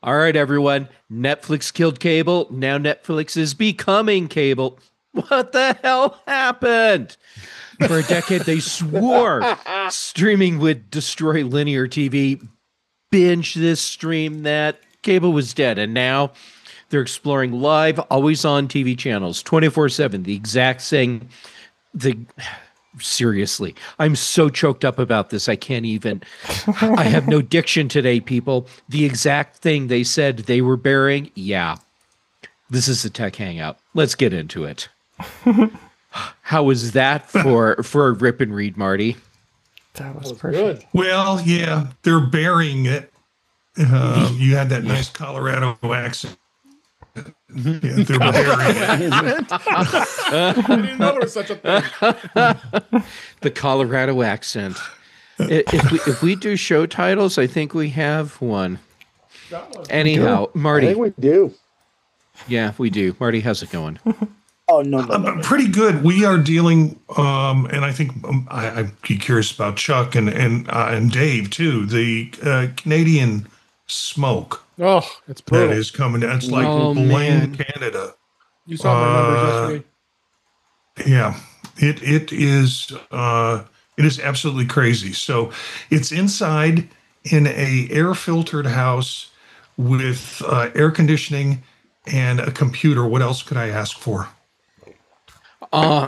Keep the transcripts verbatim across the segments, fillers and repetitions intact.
All right, everyone. Netflix killed cable. Now Netflix is becoming cable. What the hell happened? For a decade, they swore streaming would destroy linear T V. Binge this, stream that. Cable was dead. And now they're exploring live, always on T V channels, twenty-four seven. The exact same. The seriously, I'm so choked up about this. I can't even. I have no diction today, people. The exact thing they said they were burying. Yeah. This is the Tech Hangout. Let's get into it. How was that for for a rip and read, Marty? That was, that was perfect. Good. Well, yeah, they're burying it. Um, you had that nice Colorado accent. Yeah, they're burying it. I didn't know there was such a thing. The Colorado accent. If we if we do show titles, I think we have one. Anyhow, Marty. I think we do. Yeah, we do. Marty, how's it going? Oh, no, no, no, no. Pretty good. We are dealing, um, and I think um, I, I'd be curious about Chuck and and uh, and Dave too. The uh, Canadian smoke. Oh, it's brutal. That is coming. It's like oh, Blaine, man. Canada. You saw my numbers uh, yesterday. Yeah, it it is uh, it is absolutely crazy. So it's inside in a air filtered house with uh, air conditioning and a computer. What else could I ask for? Uh,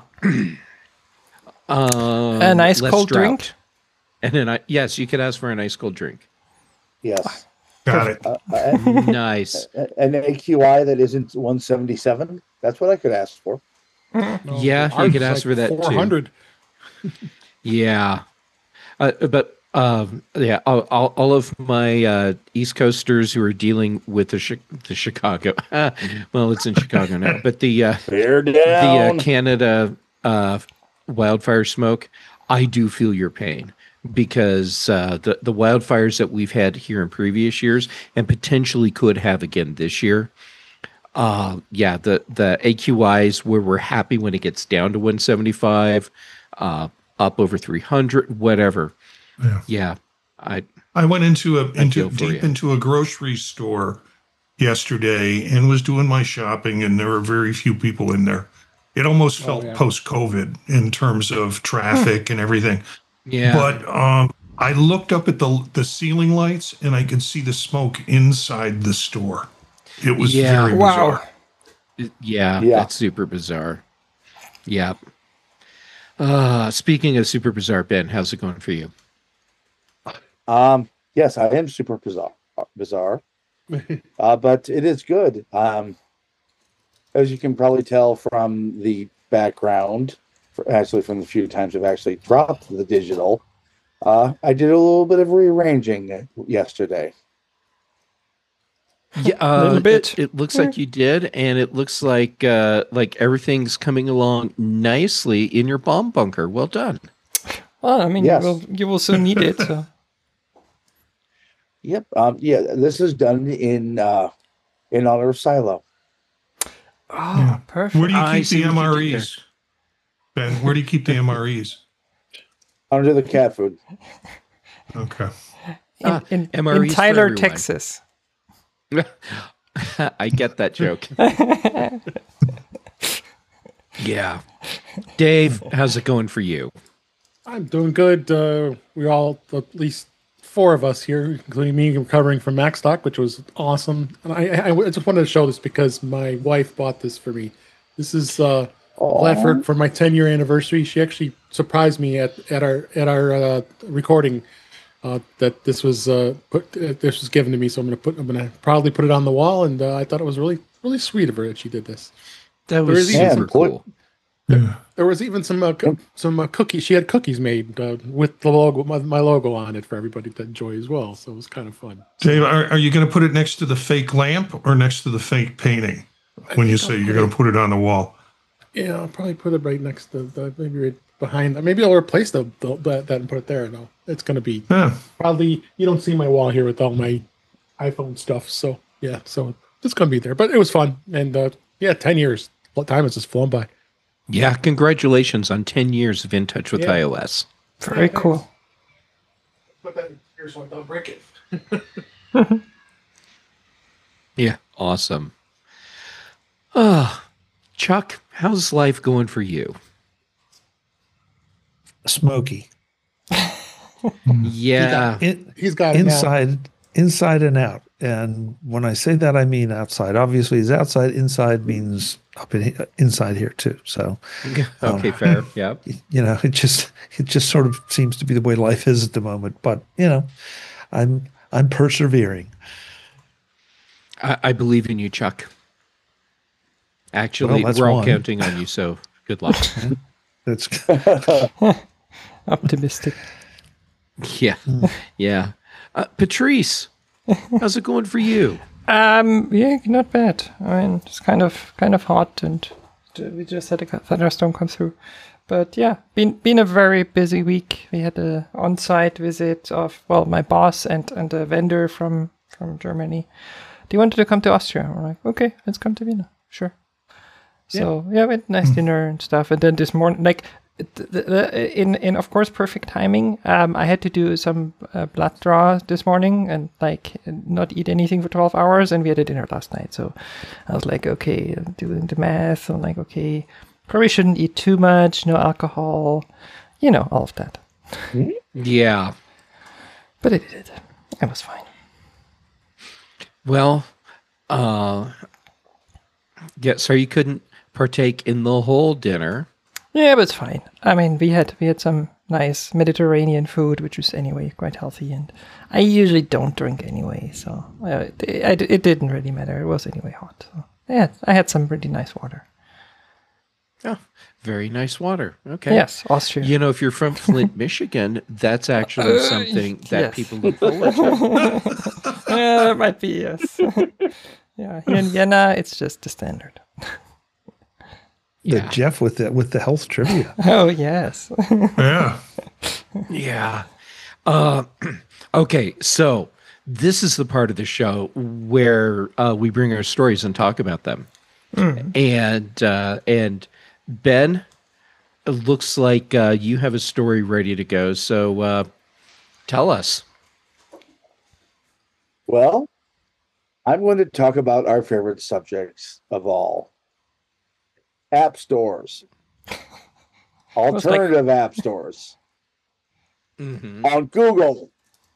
um, a nice cold drought. drink. And then I yes, you could ask for a nice cold drink. Yes. Got it. Uh, uh, Nice. An A Q I that isn't one seventy-seven. That's what I could ask for. No, Yeah, you ours could is ask for that too. four hundred. Yeah, uh, but um, yeah, all, all, all of my uh, East Coasters who are dealing with the chi- the Chicago. Well, it's in Chicago now, but the uh, Bear the down. uh, Canada uh, wildfire smoke. I do feel your pain because uh, the the wildfires that we've had here in previous years and potentially could have again this year. Uh, yeah, the the A Q Is where we're happy when it gets down to one seventy-five, uh, up over three hundred, whatever. Yeah. Yeah, I I went into a I into feel for deep you. into a grocery store yesterday and was doing my shopping, and there were very few people in there. It almost felt yeah. post-COVID in terms of traffic and everything. yeah. But um, I looked up at the the ceiling lights and I could see the smoke inside the store. It was Yeah. very Wow. bizarre. Yeah, Yeah. that's super bizarre. Yeah. Uh, speaking of super bizarre, Ben, how's it going for you? Um, yes, I am super bizarre, bizarre, uh, but it is good. Um, as you can probably tell from the background, for, actually from the few times I've actually dropped the digital, uh, I did a little bit of rearranging yesterday. Yeah, uh, Little bit. It, it looks like you did, and it looks like uh, like everything's coming along nicely in your bomb bunker. Well done. Well, I mean, Yes. you will you will soon need it. So. Yep. Um, yeah, this is done in uh, in honor of Silo. Oh, Yeah. perfect. Where do you I keep see the what you did M R Es? Ben, where do you keep the M R Es? Under the cat food. Okay. in, Ah, in, M R Es in for Tyler, everyone. Texas. I get that joke. Yeah. Dave, how's it going for you? I'm doing good. Uh, we all, at least four of us here, including me, recovering from MacStock, which was awesome. And I, I, I just wanted to show this because my wife bought this for me. This is uh, glad for for my ten year anniversary. She actually surprised me at at our at our uh, recording uh, that this was uh, put uh, this was given to me. So I'm gonna put I'm gonna proudly put it on the wall. And uh, I thought it was really really sweet of her that she did this. That was There is super even- cool. Yeah. There was even some uh, co- some uh, cookies. She had cookies made uh, with the logo, my, my logo on it for everybody to enjoy as well. So it was kind of fun. Dave, are, are you going to put it next to the fake lamp or next to the fake painting when you say you're going to put it on the wall? Yeah, I'll probably put it right next to the maybe right behind. Maybe I'll replace the, the that, that and put it there. No, it's going to be Yeah. probably. You don't see my wall here with all my iPhone stuff. So yeah, so it's going to be there. But it was fun, and uh, yeah, ten years. What time has just flown by? Yeah, congratulations on ten years of In Touch with Yeah. iOS. Very cool. Put that here so I don't break it. Yeah, awesome. Uh, Chuck, how's life going for you? Smoky. Yeah. In, He's got it now. inside, inside and out. And when I say that, I mean outside. Obviously, it's outside. Inside means up in he- inside here too. So, Okay, fair. Yeah. you know, it just it just sort of seems to be the way life is at the moment. But you know, I'm I'm persevering. I, I believe in you, Chuck. Actually, Well, that's we're all one. counting on you, so good luck. It's Optimistic. Yeah. Yeah. Uh, Patrice, how's it going for you? Um, yeah, not bad. I mean, it's kind of kind of hot, and we just had a thunderstorm come through. But yeah, been been a very busy week. We had a on-site visit of well, my boss and and a vendor from from Germany. They wanted to come to Austria. We're like, okay, let's come to Vienna. Sure. So yeah, we had nice dinner and stuff. And then this morning, like, the, the, in in of course perfect timing. Um, I had to do some uh, blood draw this morning and like not eat anything for twelve hours. And we had a dinner last night. So I was like, okay, I'm doing the math. I'm like, okay, probably shouldn't eat too much. No alcohol. You know, all of that. Yeah. But I did it. I was fine. Well, uh, yeah, so you couldn't partake in the whole dinner. Yeah, but it's fine. I mean, we had we had some nice Mediterranean food, which was anyway quite healthy, and I usually don't drink anyway, so uh, it, it, it didn't really matter. It was anyway hot. So, yeah, I had some pretty nice water. Oh, very nice water. Okay. Yes, Austria. You know, if you're from Flint, Michigan, that's actually Uh, something that yes. people look forward to. Yeah, that might be, yes. Yeah, here in Vienna, it's just the standard. the Yeah. Jeff with the with the health trivia. Oh, yes. Yeah. Yeah. Uh, okay, so this is the part of the show where uh, we bring our stories and talk about them. And uh, and Ben, it looks like uh, you have a story ready to go. So uh, tell us. Well, I'm going to talk about our favorite subjects of all. App stores. was like- Alternative app stores. On Google.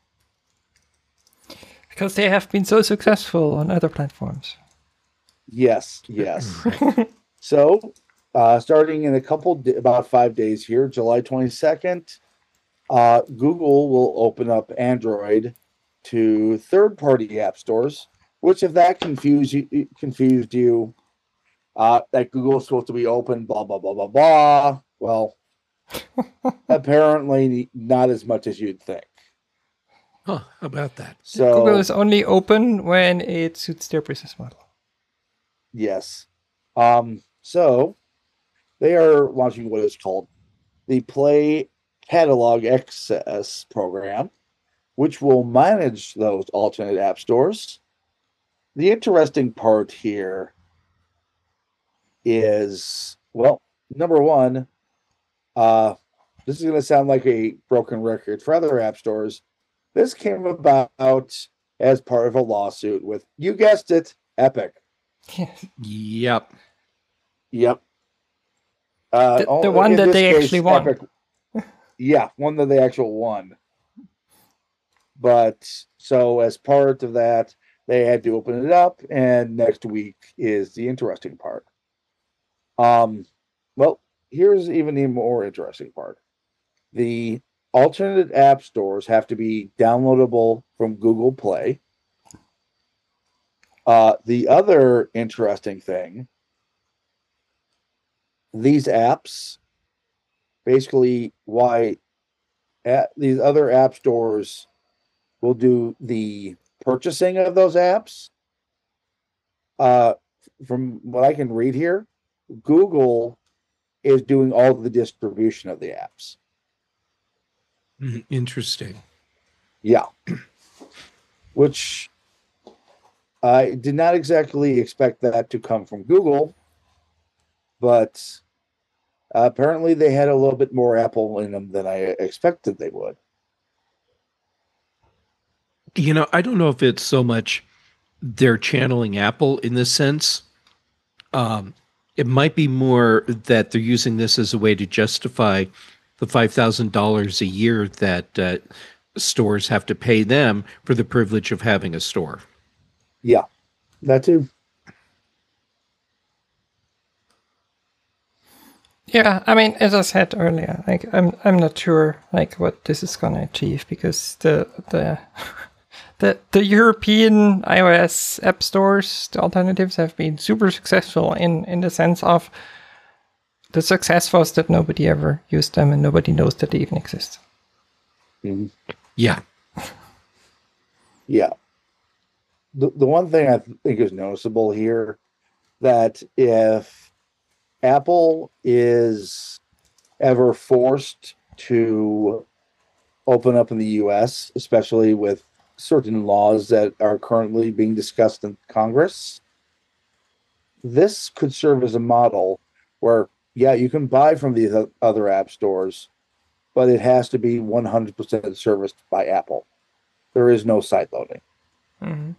Because they have been so successful on other platforms. Yes, yes. So, uh, starting in a couple, di- about five days here, July twenty-second, uh, Google will open up Android to third-party app stores. Which, if that confused you, confused you, uh, that Google's supposed to be open, blah blah blah blah blah. Well, apparently not as much as you'd think. Huh, how about that? So, Google is only open when it suits their business model. yes. Um, so they are launching what is called the Play Catalog Access program, which will manage those alternate app stores. The interesting part here is, well, number one, uh, this is going to sound like a broken record for other app stores. This came about as part of a lawsuit with, you guessed it, Epic. Yep. Yep. Uh, The- the oh, one in that this they case, actually won. Epic- yeah, one that they actually won. But so as part of that, they had to open it up, and next week is the interesting part. Um, well, here's even the more interesting part. The alternate app stores have to be downloadable from Google Play. Uh, the other interesting thing, these apps, basically why at these other app stores will do the purchasing of those apps. Uh, from what I can read here, Google is doing all the distribution of the apps. Mhm, interesting. Yeah. Which I did not exactly expect that to come from Google, but uh, apparently they had a little bit more Apple in them than I expected they would. You know, I don't know if it's so much they're channeling Apple in this sense. Um, it might be more that they're using this as a way to justify the five thousand dollars a year that uh, stores have to pay them for the privilege of having a store. Yeah, that too. Yeah, I mean, as I said earlier, like I'm I'm not sure like what this is gonna achieve, because the the the the European iOS app stores, the alternatives, have been super successful in in the sense of the success was that nobody ever used them and nobody knows that they even exist. Mm-hmm. Yeah. Yeah. The the one thing I think is noticeable here, that if Apple is ever forced to open up in the U S, especially with certain laws that are currently being discussed in Congress, this could serve as a model where, yeah, you can buy from these other app stores, but it has to be one hundred percent serviced by Apple. There is no side loading. Mm-hmm.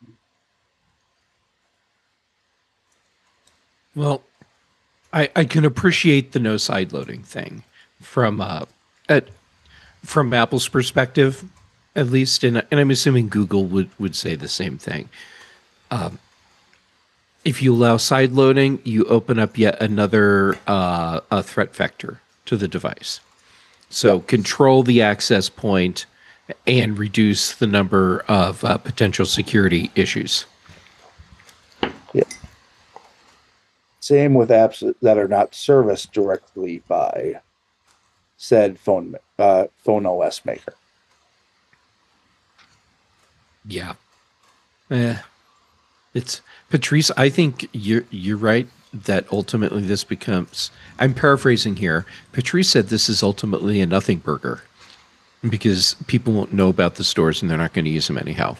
Well, I, I can appreciate the no side loading thing from uh, at from Apple's perspective, at least, and and I'm assuming Google would, would say the same thing. Um, if you allow side loading, you open up yet another uh, a threat vector to the device. So yep. Control the access point and reduce the number of uh, potential security issues. Yeah. Same with apps that are not serviced directly by said phone uh, phone O S maker. Yeah. Eh, it's Patrice, I think you're you're right that ultimately this becomes, I'm paraphrasing here. Patrice said this is ultimately a nothing burger because people won't know about the stores and they're not going to use them anyhow.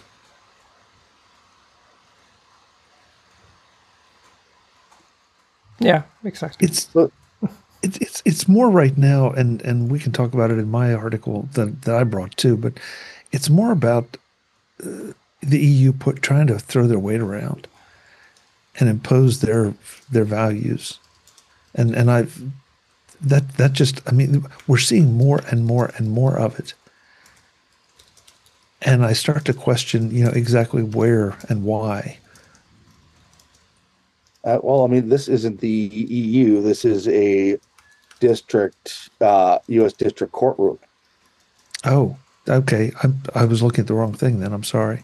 Yeah, exactly. It's it's it's it's more right now, and and we can talk about it in my article that that I brought too. But it's more about uh, the E U put trying to throw their weight around and impose their their values, and and I've that that just I mean we're seeing more and more and more of it, and I start to question, you know, exactly where and why. Uh, well, I mean, this isn't the E U. This is a district, uh, U S district courtroom. Oh, okay. I I was looking at the wrong thing then. I'm sorry.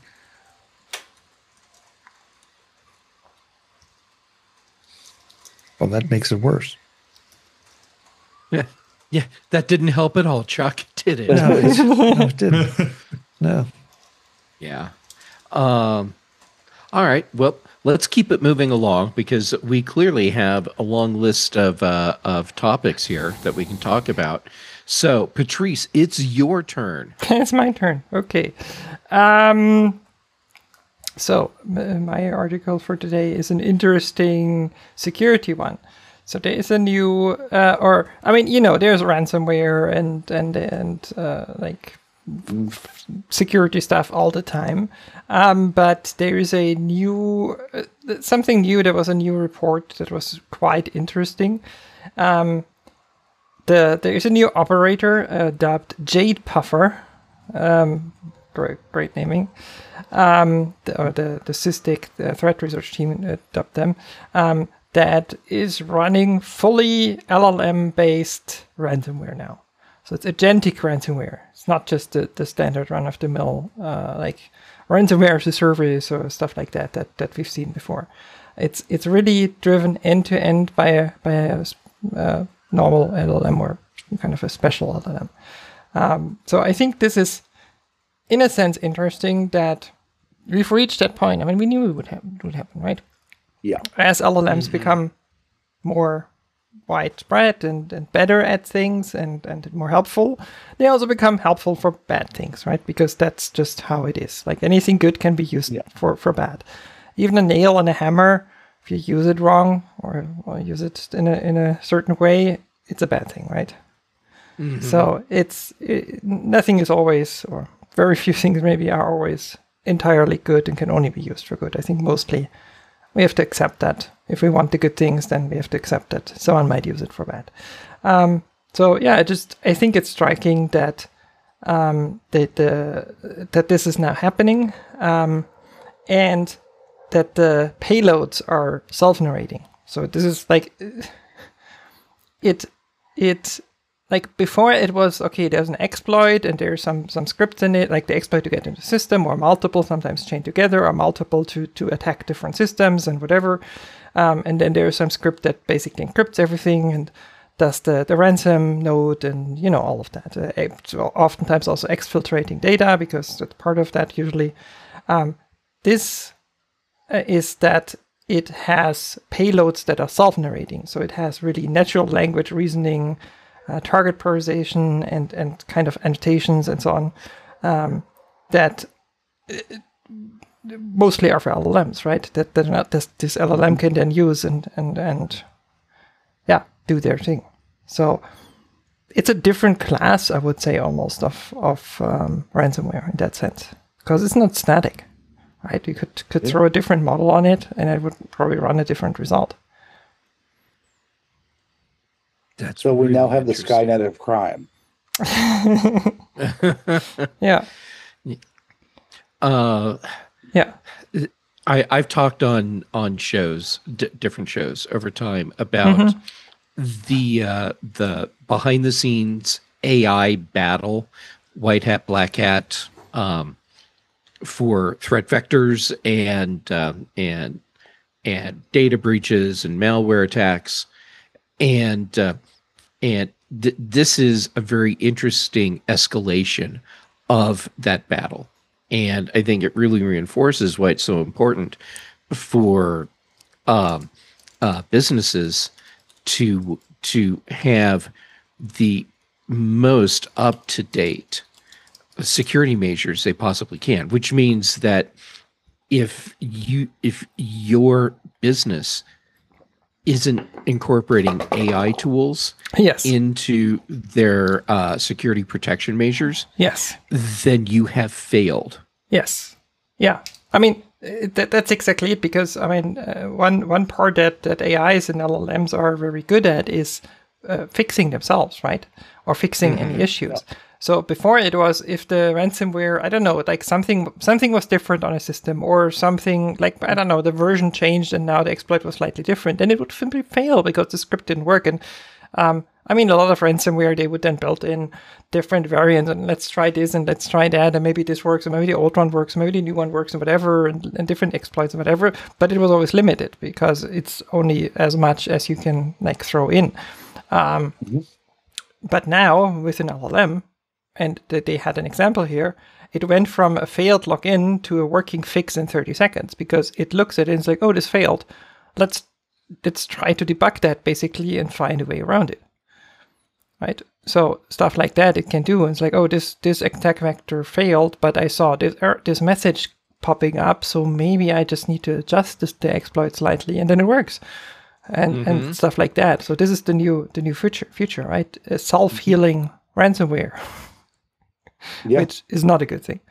Well, that makes it worse. Yeah, yeah. That didn't help at all, Chuck, did it? No, it's, no it didn't. No. Yeah. Um. All right. Well, let's keep it moving along because we clearly have a long list of uh, of topics here that we can talk about. So, Patrice, it's your turn. It's my turn. Okay. Um, so, m- my article for today is an interesting security one. So there is a new, uh, or I mean, you know, there's ransomware and and and uh, like f- security stuff all the time. Um, but there is a new, uh, something new. There was a new report that was quite interesting. Um, the there is a new operator uh, dubbed Jade Puffer. Um, great, great naming. Um, the, or the the SysDic, the threat research team, uh, dubbed them. Um, that is running fully L L M-based ransomware now. So it's agentic ransomware. It's not just the, the standard run-of-the-mill, uh, like ransomware as a service or stuff like that, that that we've seen before. It's it's really driven end-to-end by a, by a uh, normal L L M or kind of a special L L M. Um, so I think this is, in a sense, interesting that we've reached that point. I mean, we knew it would, ha- it would happen, right? Yeah. As L L Ms mm-hmm. become more widespread and, and better at things and, and more helpful, they also become helpful for bad things, right? Because that's just how it is. Like anything good can be used yeah. for, for bad. Even a nail and a hammer, if you use it wrong or, or use it in a in a certain way, it's a bad thing, right? Mm-hmm. So it's it, nothing is always, or very few things maybe are always entirely good and can only be used for good. I think mostly we have to accept that. If we want the good things, then we have to accept that someone might use it for bad. Um, so yeah, I just I think it's striking that um, that the that this is now happening, um, and that the payloads are self-narrating. So this is like it it like before it was okay. There's an exploit and there's some some scripts in it, like the exploit to get into the system, or multiple, sometimes chained together, or multiple to to attack different systems and whatever. Um, and then there's some script that basically encrypts everything and does the, the ransom node and, you know, all of that. Uh, so oftentimes also exfiltrating data, because that's part of that usually. Um, this uh, is that it has payloads that are self-narrating. So it has really natural language reasoning, uh, target prioritization, and, and kind of annotations and so on, um, that... Uh, mostly are for L L Ms, right? That that not this, this L L M can then use and and and yeah, do their thing. So it's a different class, I would say, almost of of um, ransomware in that sense, because it's not static, right? You could could yeah. throw a different model on it, and it would probably run a different result. That's so we really now have the Skynet of crime. yeah. Uh. Yeah, I, I've talked on on shows, d- different shows over time about mm-hmm. the uh, the behind the scenes A I battle, white hat, black hat, um, for threat vectors and um, and and data breaches and malware attacks, and uh, and th- this is a very interesting escalation of that battle. And I think it really reinforces why it's so important for um, uh, businesses to to have the most up-to-date security measures they possibly can. Which means that if you if your business isn't incorporating A I tools yes. into their uh, security protection measures, yes, then you have failed. Yes. Yeah. I mean, that, that's exactly it, because, I mean, uh, one one part that, that A Is and L L Ms are very good at is uh, fixing themselves, right? Or fixing mm-hmm. any issues. Yeah. So before it was, if the ransomware, I don't know, like something something was different on a system, or something like, I don't know, the version changed and now the exploit was slightly different, then it would simply fail because the script didn't work. And um, I mean, a lot of ransomware, they would then build in different variants and let's try this and let's try that, and maybe this works, and maybe the old one works, and maybe the new one works, and whatever, and, and different exploits and whatever. But it was always limited because it's only as much as you can like throw in. Um, mm-hmm. But now with an L L M, and they had an example here, it went from a failed login to a working fix in thirty seconds, because it looks at it and it's like, oh, this failed. Let's let's try to debug that basically and find a way around it. Right? So stuff like that it can do. And it's like, oh, this this attack vector failed, but I saw this er, this message popping up, so maybe I just need to adjust this, the exploit slightly, and then it works. And mm-hmm. and stuff like that. So this is the new the new future future, right? A self-healing mm-hmm. ransomware. Yeah. Which is not a good thing.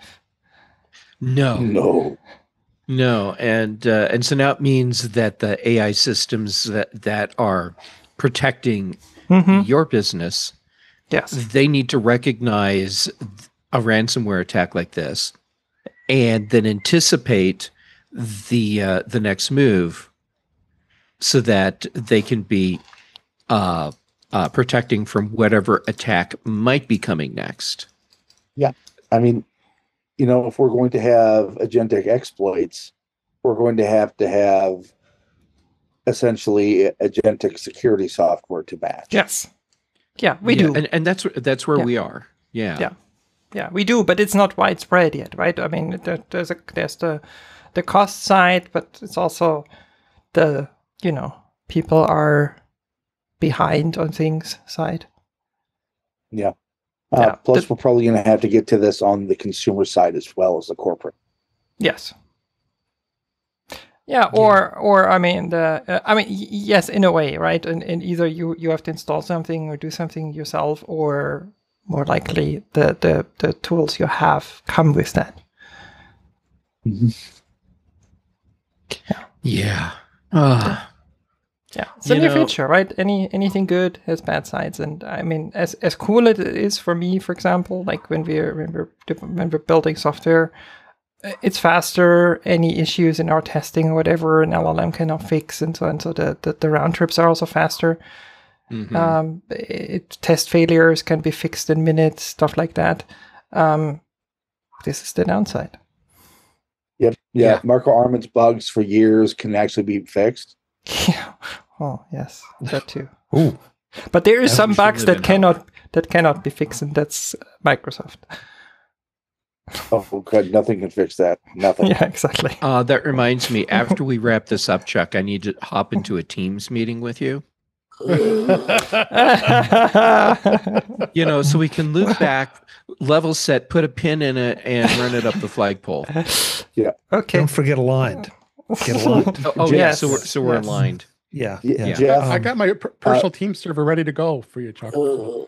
No, no, no, and uh, and so now it means that the A I systems that that are protecting mm-hmm. your business, yes, they need to recognize a ransomware attack like this, and then anticipate the uh, the next move, so that they can be uh, uh, protecting from whatever attack might be coming next. Yeah, I mean, you know, if we're going to have agentic exploits, we're going to have to have essentially agentic security software to match. Yes. Yeah, we yeah, do. And, and that's that's where yeah. we are. Yeah. Yeah. Yeah, we do, but it's not widespread yet, right? I mean, there, there's a there's the the cost side, but it's also the, you know, people are behind on things side. Yeah. Uh, yeah, plus, the, we're probably going to have to get to this on the consumer side as well as the corporate. Yes. Yeah, or yeah. or I mean the uh, I mean y- yes, in a way, right? And, and either you, you have to install something or do something yourself, or more likely the, the, the tools you have come with that. Yeah. Uh, Yeah, it's a You new know- feature, right? Any anything good has bad sides, and I mean, as as cool as it is for me, for example, like when we're when we're when we're building software, uh, it's faster. Any issues in our testing or whatever, an L L M cannot fix, and so on. So the the, the round trips are also faster. mhm. Um, it, test failures can be fixed in minutes, stuff like that. Um, this is the downside. Yep. Yeah. Yeah. Marco Arman's bugs for years can actually be fixed. Yeah. Oh yes, that too. Ooh, But there is Yeah, some we should bugs live that in cannot that cannot be fixed, and that's Microsoft. Oh, good. Nothing can fix that. Nothing. Yeah, exactly. Uh, that reminds me, after we wrap this up, Chuck, I need to hop into a Teams meeting with you. You know, so we can loop back, level set, put a pin in it, and run it up the flagpole. Okay. don't forget aligned. Get aligned. Oh, oh, yeah, Yes, so we're so we're yes. aligned. Yeah, Y- yeah. Jeff, I Um, got my per- personal team server ready to go for you, Chuck.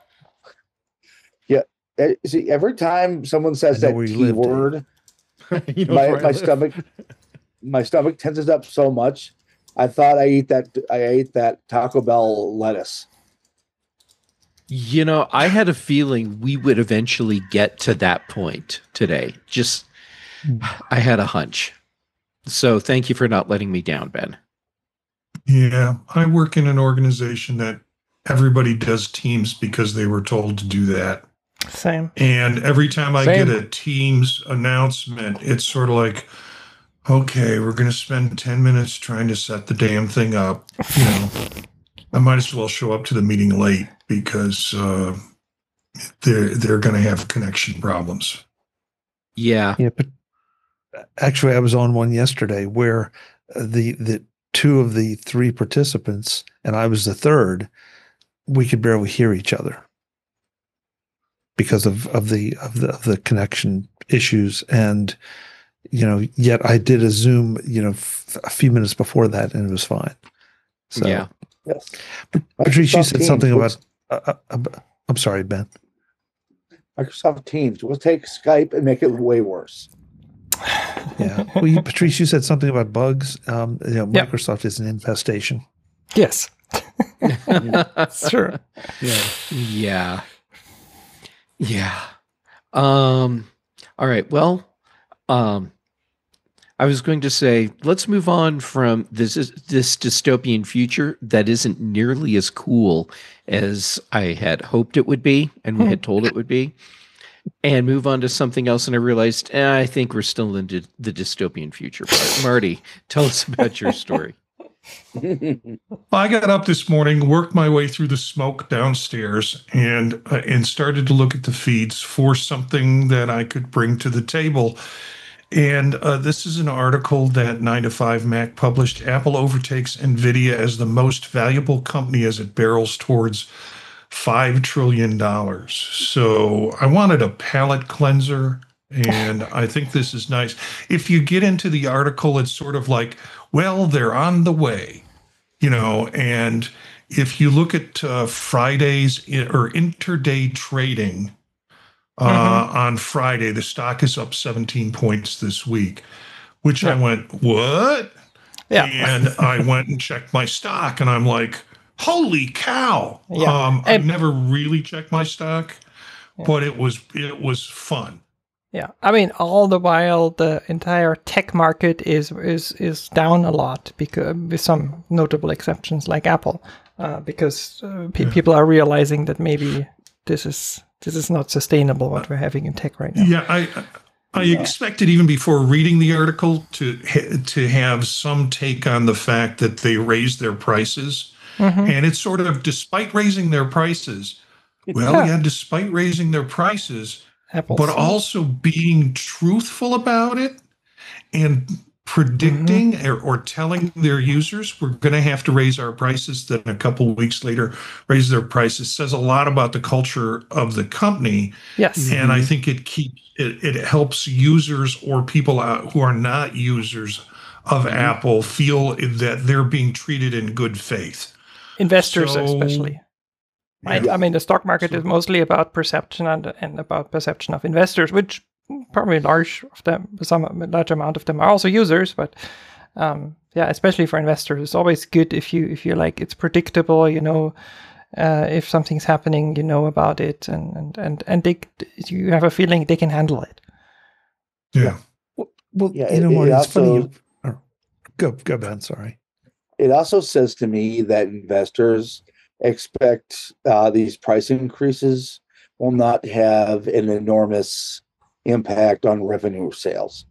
yeah. eh, See, every time someone says I know that where you live, Dave. keyword, You know my, where I my live. stomach, my stomach tenses up so much. I thought I ate that. I ate that Taco Bell lettuce. You know, I had a feeling we would eventually get to that point today. Just, I had a hunch. So thank you for not letting me down, Ben. Yeah, I work in an organization that everybody does Teams because they were told to do that. Same. And every time I Same. get a Teams announcement, it's sort of like, okay, we're going to spend ten minutes trying to set the damn thing up. You know, I might as well show up to the meeting late because uh, they're they're going to have connection problems. Yeah. Yeah, but actually, I was on one yesterday where uh, the the two of the three participants, and I was the third, we could barely hear each other because of of the of the of the connection issues. And you know, yet I did a Zoom, you know, f- a few minutes before that, and it was fine. So, Yeah. Yes. But Patrice, you Microsoft said Teams something was- about. Uh, uh, uh, I'm sorry, Ben. Microsoft Teams. We'll take Skype and make it way worse. Yeah. Well, you, Patrice, you said something about bugs. Um, you know, Yeah. Microsoft is an infestation. Yes. That's true. Yeah. Yeah. Yeah. Um, all right. Well, um, I was going to say, let's move on from this this dystopian future that isn't nearly as cool as I had hoped it would be and we had told it would be, and move on to something else. And I realized, eh, I think we're still in dy- the dystopian future part. Marty, tell us about your story. I got up this morning, worked my way through the smoke downstairs, and uh, and started to look at the feeds for something that I could bring to the table. And uh, this is an article that nine to five Mac published. Apple overtakes NVIDIA as the most valuable company as it barrels towards five trillion dollars. So I wanted a palate cleanser, and I think this is nice. If you get into the article, it's sort of like, well, they're on the way, you know, and if you look at uh, Friday's i- or intraday trading, uh, on Friday, the stock is up seventeen points this week, which I went, what? Yeah. And I went and checked my stock, and I'm like, holy cow. Yeah. Um, I And- never really checked my stock, but it was it was fun. Yeah, I mean, all the while, the entire tech market is is is down a lot because with some notable exceptions like Apple, uh, because uh, pe- people are realizing that maybe this is this is not sustainable what we're having in tech right now. Yeah, I I expected even before reading the article to ha- to have some take on the fact that they raised their prices, Mhm. and it's sort of despite raising their prices. Well, Yeah. yeah, despite raising their prices, Apple, but also being truthful about it and predicting or, or telling their users we're going to have to raise our prices, then a couple of weeks later raise their prices, says a lot about the culture of the company. yes, And I think it keeps it, it helps users or people out who are not users of Apple feel that they're being treated in good faith. investors so- especially. Right? Yeah. I mean, the stock market So- is mostly about perception and and about perception of investors, which probably large of them, some a large amount of them are also users, but um, yeah, especially for investors, it's always good if you if you like it's predictable, you know, uh, if something's happening, you know about it, and and and and they you have a feeling they can handle it. Yeah. Well, well Yeah, you know, it- Marty, it it's funny. also- You, oh, go, go, Ben. Sorry. It also says to me that investors expect uh, these price increases will not have an enormous impact on revenue sales.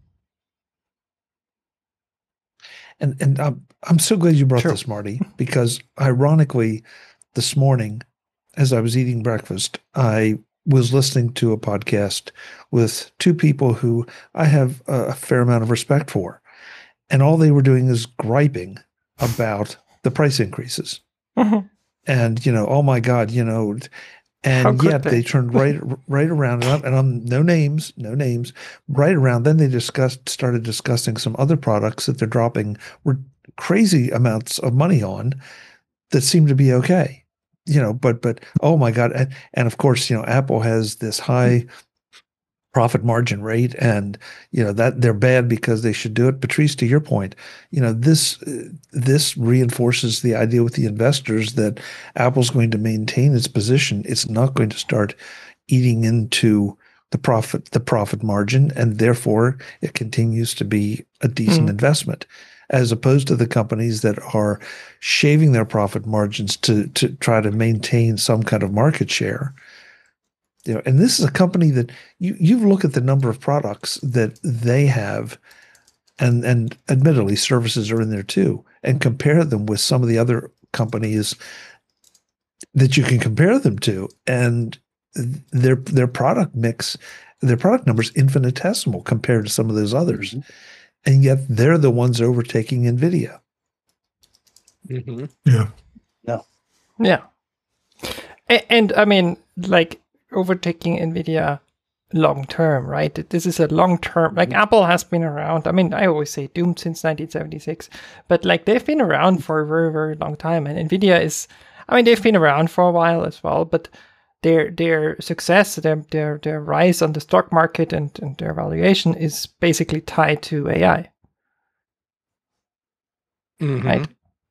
And and I'm I'm so glad you brought Sure. this, Marty, because ironically, this morning, as I was eating breakfast, I was listening to a podcast with two people who I have a, a fair amount of respect for, and all they were doing is griping about the price increases. Mhm. And you know, oh my God, you know, How and could yet they? they turned right right around, and I'm, and I'm no names, no names, right around. Then they discussed, started discussing some other products that they're dropping were crazy amounts of money on that seem to be okay, you know. But but oh my God, and and of course, you know, Apple has this high profit margin rate, and you know that they're bad because they should do it. Patrice, to your point, you know this uh, this reinforces the idea with the investors that Apple's going to maintain its position. It's not going to start eating into the profit the profit margin, and therefore it continues to be a decent Mm. investment, as opposed to the companies that are shaving their profit margins to to try to maintain some kind of market share. You know, and this is a company that you you look at the number of products that they have, and and admittedly services are in there too, and compare them with some of the other companies that you can compare them to, and their their product mix, their product numbers infinitesimal compared to some of those others, Mhm. and yet they're the ones overtaking NVIDIA. Mm-hmm. Yeah. Yeah. A- And I mean, like overtaking NVIDIA long term, right? This is a long term, like Apple has been around. I mean, I always say doomed since nineteen seventy-six, but like they've been around for a very, very long time. And NVIDIA is, I mean, they've been around for a while as well, but their their success, their their, their rise on the stock market and, and their valuation is basically tied to A I, Mm-hmm. right?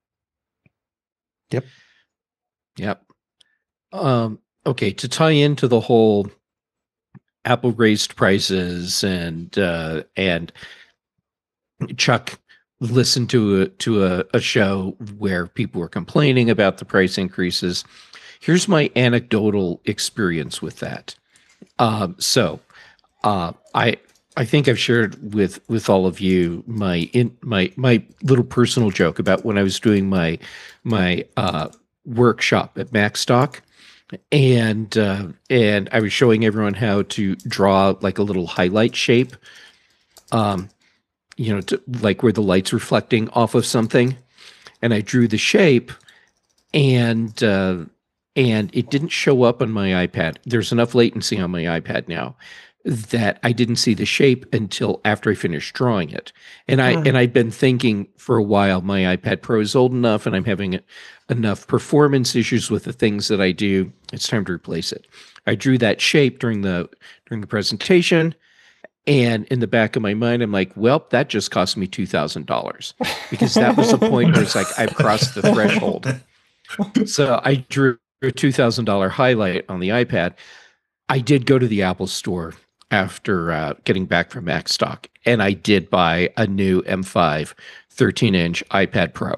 Yep. Yep. Um, okay, to tie into the whole Apple raised prices and uh, and Chuck listened to a to a, a show where people were complaining about the price increases. Here's my anecdotal experience with that. Um, so uh, I I think I've shared with with all of you my in my my little personal joke about when I was doing my my uh, workshop at MacStock. And uh, and I was showing everyone how to draw like a little highlight shape, um, you know, to, like where the light's reflecting off of something. And I drew the shape, and uh, and it didn't show up on my iPad. There's enough latency on my iPad now that I didn't see the shape until after I finished drawing it. And I Hmm. and I'd been thinking for a while, my iPad Pro is old enough, and I'm having enough performance issues with the things that I do. It's time to replace it. I drew that shape during the during the presentation, and in the back of my mind, I'm like, well, that just cost me two thousand dollars, because that was the point where it's like I've crossed the threshold. So I drew a two thousand dollars highlight on the iPad. I did go to the Apple store after uh, getting back from MacStock, and I did buy a new M five thirteen inch iPad Pro.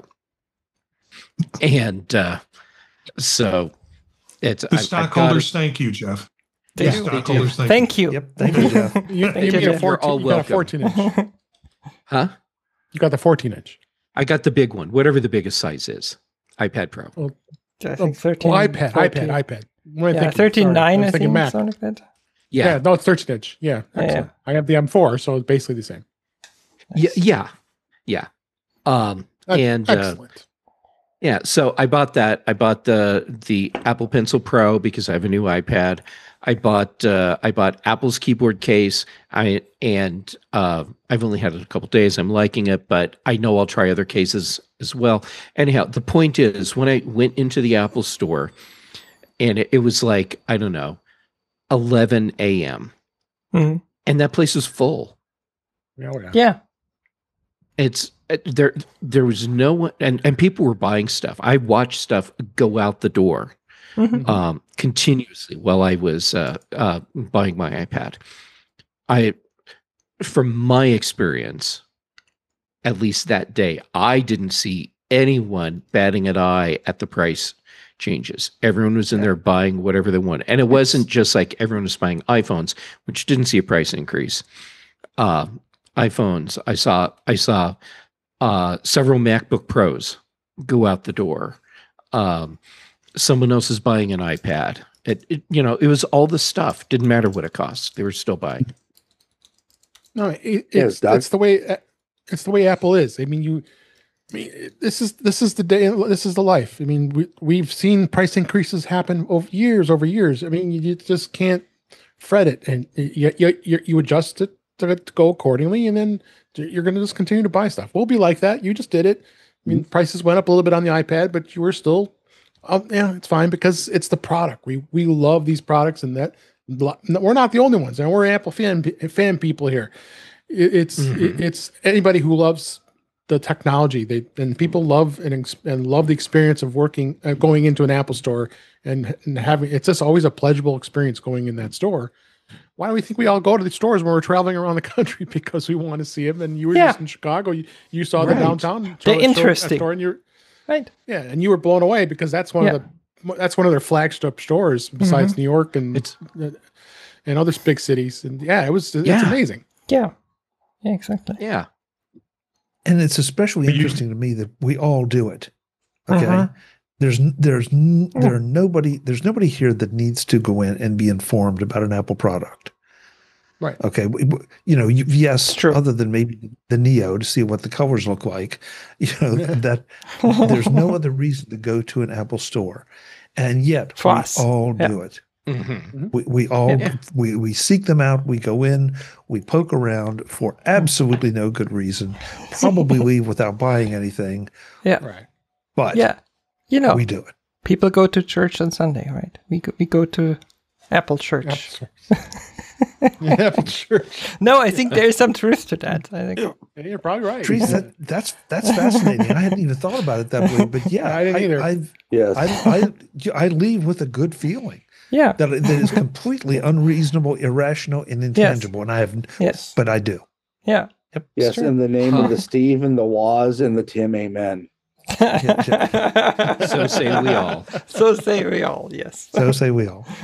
And uh, so it's The I- I've got stockholders it. thank you, Jeff. They The do. stockholders thank, Thank you. Yep. Thank you, Jeff. You, Thank you, you, got a Jeff. fourteen, You're all you got a welcome. fourteen inch. Huh? You got the fourteen inch. I got the big one, whatever the biggest size is, iPad Pro. I Oh, think thirteen. oh, iPad, fourteen. iPad, iPad. What am I Yeah, thinking? thirteen Sorry, nine. I I, was thinking think Mac. something like that. Yeah, Yeah, no, it's thirteen inch. Yeah, Yeah, excellent. I have the M four, so it's basically the same. yeah, yeah, yeah. Um, That's and uh, excellent. yeah, so I bought that. I bought the the Apple Pencil Pro because I have a new iPad. I bought uh, I bought Apple's keyboard case. I and uh, I've only had it a couple days. I'm liking it, but I know I'll try other cases as well. Anyhow, the point is, when I went into the Apple store, and it, it was like, I don't know, eleven a.m. Mhm. and that place was full. Oh, yeah. Yeah. It's uh, there. There was no one, and and people were buying stuff. I watched stuff go out the door Mhm. um, continuously while I was uh, uh, buying my iPad. I, from my experience, at least that day, I didn't see anyone batting an eye at the price changes. Everyone was in there buying whatever they wanted. And it wasn't just like everyone was buying iPhones, which didn't see a price increase. Uh, iPhones, I saw I saw uh, several MacBook Pros go out the door. Um, someone else is buying an iPad. It, it you know, it was all the stuff. Didn't matter what it cost. They were still buying. No, it, Yeah, it's Doug. it's the way it's the way Apple is. I mean, you. I mean, this is this is the day. This is the life. I mean, we we've seen price increases happen over years, over years. I mean, you, you just can't fret it, and you you, you, you adjust it to, to go accordingly, and then you're going to just continue to buy stuff. We'll be like that. You just did it. I mean, prices went up a little bit on the iPad, but you were still, um, yeah, it's fine because it's the product. We we love these products, and that we're not the only ones, and we're Apple fan fan people here. It, it's Mhm. it, it's anybody who loves the technology. They and people love and ex- and love the experience of working, uh, going into an Apple store and, and having. It's just always a pleasurable experience going in that store. Why do we think we all go to the stores when we're traveling around the country? Because we want to see them. And you were Yeah. just in Chicago. You, you saw Right. the downtown. They're store- store- interesting. store, and you're Right. yeah, and you were blown away because that's one Yeah. of the that's one of their flagship stores besides New York and It's- and other big cities. And yeah, it was it's Yeah. amazing. Yeah. Yeah, exactly. Yeah. And it's especially But you- interesting to me that we all do it. Okay. Mhm. There's n- there's n- there are nobody there's nobody here that needs to go in and be informed about an Apple product. Right. Okay. w- w- You know, you, yes, It's true. other than maybe the Neo to see what the colors look like, you know, that there's no other reason to go to an Apple store. And yet For we us. all Yeah. do it. Mhm. We, we all Yeah. we, we seek them out. We go in, we poke around for absolutely no good reason, probably leave without buying anything, Yeah. Right. but Yeah. You know, we do it. people go to church on Sunday, right? We go, we go to Apple Church. Apple Church. No, I think there is some truth to that. I think. Yeah, you're probably right. Trees, that, that's that's fascinating. I hadn't even thought about it that way, but yeah, I didn't either. I, Yes. I, I, I leave with a good feeling Yeah. that that is completely unreasonable, irrational, and intangible, and I have, Yes. but I do. Yeah. Yep. Yes, true. in the name Huh. of the Steve and the Waz and the Tim, amen. So say we all. So say we all. Yes. So say we all.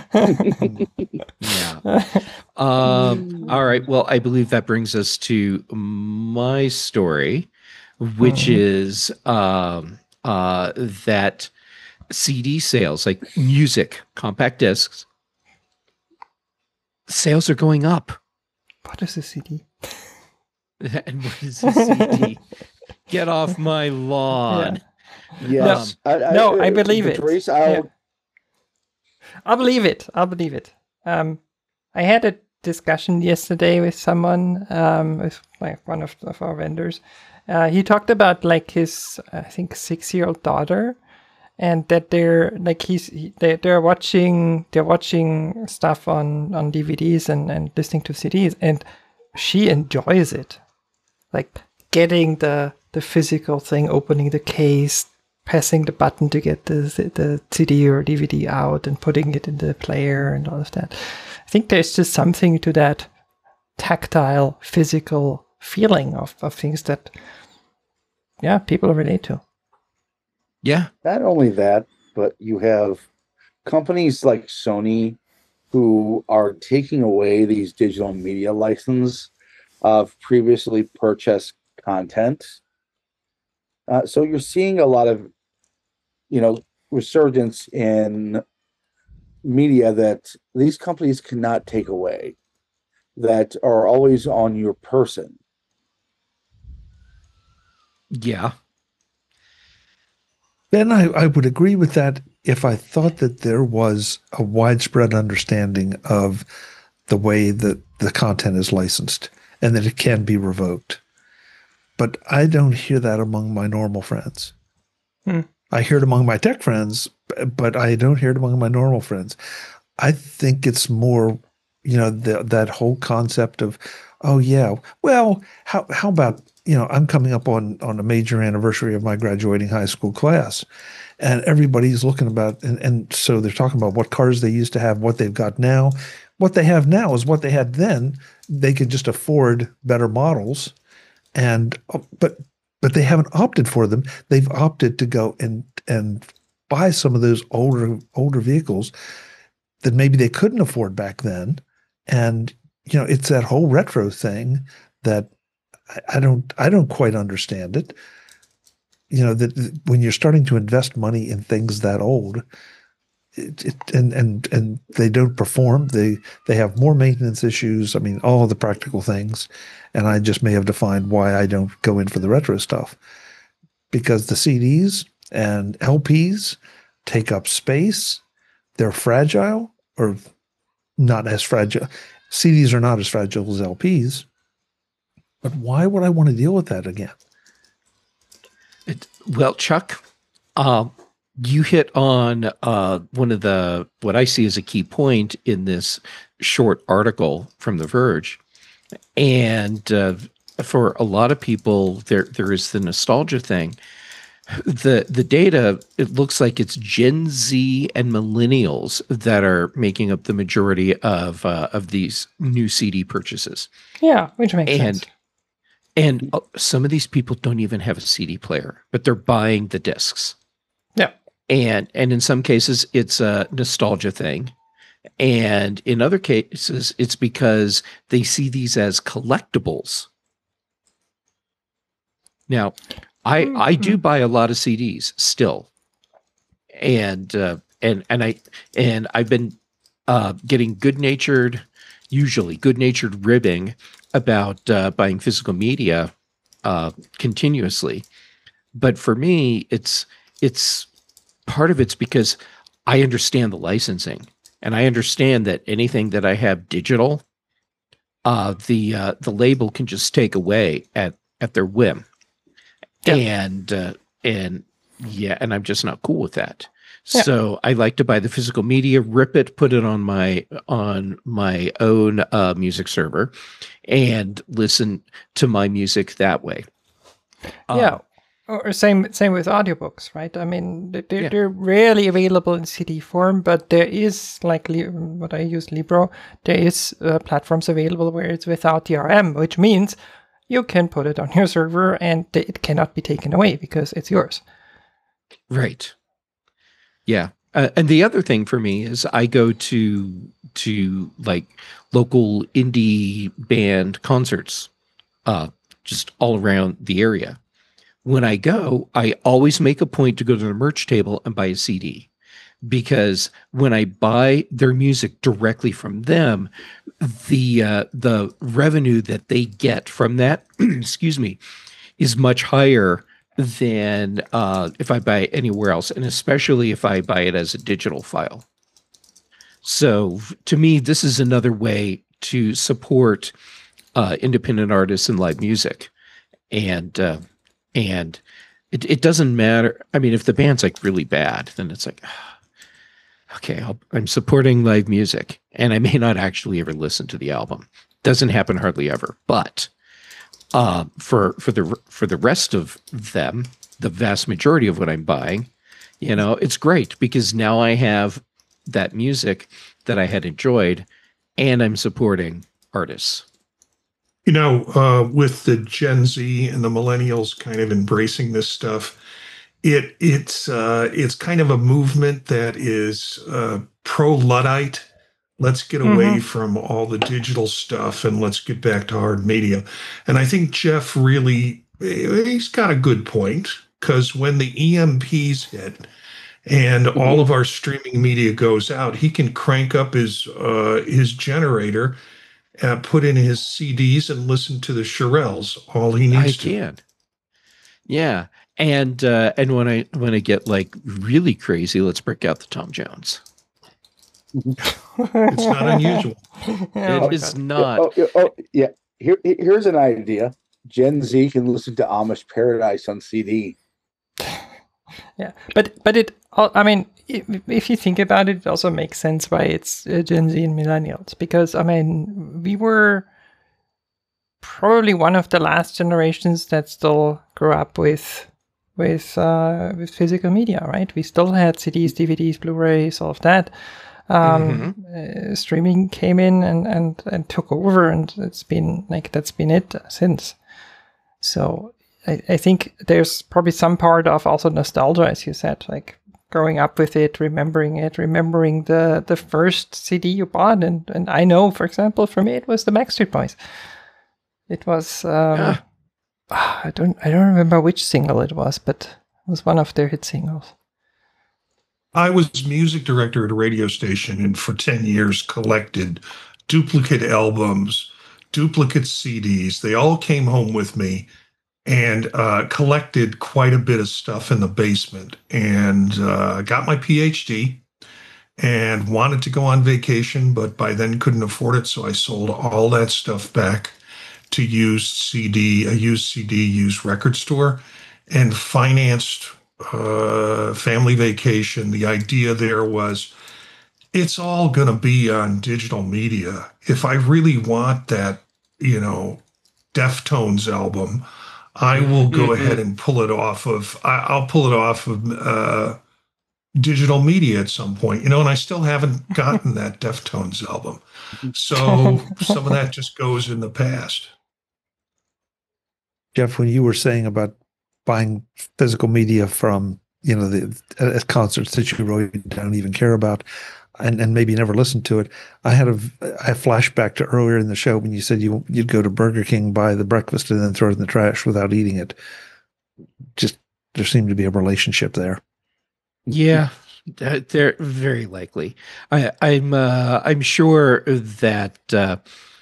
Yeah. Um, all right. Well, I believe that brings us to my story, which Mhm. is um, uh, that C D sales, like music, compact discs, sales are going up. What is a C D? And what is a C D? Get off my lawn. Yes. I, No, I believe it. Teresa, I'll, Yeah. I'll believe it. I'll believe it. Um, I had a discussion yesterday with someone, um, with like one of, of our vendors. Uh, he talked about like his, I think, six-year-old daughter, and that they're like he's he, they they're watching they're watching stuff on on D V Ds and and listening to C Ds, and she enjoys it, like getting the the physical thing, opening the case, pressing the button to get the the C D or D V D out and putting it in the player and all of that. I think there's just something to that tactile, physical feeling of, of things that, yeah, people relate to. Yeah. not only that, but you have companies like Sony who are taking away these digital media license of previously purchased content. Uh, so you're seeing a lot of, you know, resurgence in media that these companies cannot take away, that are always on your person. Yeah. Then I, I would agree with that if I thought that there was a widespread understanding of the way that the content is licensed and that it can be revoked. But I don't hear that among my normal friends. Hmm. I hear it among my tech friends, b- but I don't hear it among my normal friends. I think it's more You know, the, that whole concept of, oh yeah, well, how how about, you know, I'm coming up on on a major anniversary of my graduating high school class, and everybody's looking about, and, and so they're talking about what cars they used to have, what they've got now. What they have now is what they had then. They could just afford better models, and but but they haven't opted for them. They've opted to go and and buy some of those older older vehicles that maybe they couldn't afford back then. And, you know, it's that whole retro thing that I, I don't I don't quite understand it. You know, that, that when you're starting to invest money in things that old, it, it and and and they don't perform, they they have more maintenance issues. I mean, all of the practical things. And I just may have defined why I don't go in for the retro stuff. Because the C Ds and L Ps take up space, they're fragile, or not as fragile. C Ds are not as fragile as L Ps, but why would I want to deal with that again? It, well, Chuck, um, you hit on uh, one of the, what I see as a key point in this short article from The Verge. And uh, for a lot of people, there there is the nostalgia thing. The the data, it looks like it's Gen Z and millennials that are making up the majority of uh, of these new C D purchases. Yeah, which makes and, sense. And uh, some of these people don't even have a C D player, but they're buying the discs. Yeah. And and in some cases, it's a nostalgia thing. And in other cases, it's because they see these as collectibles. Now, I, mm-hmm. I do buy a lot of C Ds still, and uh, and and I and I've been uh, getting good-natured, usually good-natured ribbing about uh, buying physical media uh, continuously. But for me, it's it's part of it's because I understand the licensing, and I understand that anything that I have digital, uh, the uh, the label can just take away at at their whim. Yeah. And, uh, and yeah, and I'm just not cool with that. Yeah. So I like to buy the physical media, rip it, put it on my, on my own, uh, music server and listen to my music that way. Yeah. Um, or same, same with audiobooks, right? I mean, they're, yeah. they're rarely available in C D form, but there is, like what I use, Libro, there is uh, platforms available where it's without D R M, which means you can put it on your server and it cannot be taken away because it's yours. Right. Yeah. Uh, and the other thing for me is I go to to like local indie band concerts uh, just all around the area. When I go, I always make a point to go to the merch table and buy a C D. Because when I buy their music directly from them, the uh, the revenue that they get from that, excuse me, is much higher than uh, if I buy it anywhere else, and especially if I buy it as a digital file. So to me, this is another way to support uh, independent artists and live music, and uh, and it, it doesn't matter. I mean, if the band's like really bad, then it's like, okay, I'll, I'm supporting live music, and I may not actually ever listen to the album. Doesn't happen hardly ever. But uh, for for the for the rest of them, the vast majority of what I'm buying, you know, it's great because now I have that music that I had enjoyed, and I'm supporting artists. You know, uh, with the Gen Z and the millennials kind of embracing this stuff, It it's uh, it's kind of a movement that is uh, pro-Luddite. Let's get away mm-hmm. from all the digital stuff and let's get back to hard media. And I think Jeff really, he's got a good point, because when the E M Ps hit and mm-hmm. all of our streaming media goes out, he can crank up his uh, his generator, uh, put in his C Ds and listen to the Shirelles. All he needs I to. can. Yeah. And uh, and when I when I get like really crazy, let's break out the Tom Jones. It's not unusual. It oh, is not. Oh, oh, oh, yeah. Here, here's an idea. Gen Z can listen to Amish Paradise on C D. Yeah, but but it. I mean, if, if you think about it, it also makes sense why it's uh, Gen Z and millennials. Because I mean, we were probably one of the last generations that still grew up with with uh, with physical media, right? We still had C Ds, D V Ds, Blu-rays, all of that. Um, mm-hmm. uh, streaming came in and, and, and took over, and it's been like that's been it since. So I, I think there's probably some part of also nostalgia, as you said, like growing up with it, remembering it, remembering the, the first C D you bought. And, and I know, for example, for me, it was the Backstreet Boys. It was, um, yeah. I don't I don't remember which single it was, but it was one of their hit singles. I was music director at a radio station and for ten years collected duplicate albums, duplicate C Ds. They all came home with me and uh, collected quite a bit of stuff in the basement, and uh, got my P H D and wanted to go on vacation, but by then couldn't afford it. So I sold all that stuff back to used C D, a used C D, used record store, and financed uh, family vacation. The idea there was it's all going to be on digital media. If I really want that, you know, Deftones album, I will go mm-hmm. ahead and pull it off of, I, I'll pull it off of uh, digital media at some point, you know, and I still haven't gotten that Deftones album. So some of that just goes in the past. Jeff, when you were saying about buying physical media from, you know, the uh, concerts that you really don't even care about, and, and maybe never listened to it, I had a, a flashback to earlier in the show when you said you, you'd go to Burger King, buy the breakfast, and then throw it in the trash without eating it. Just, there seemed to be a relationship there. Yeah, they're very likely. I, I'm uh, I'm sure that uh,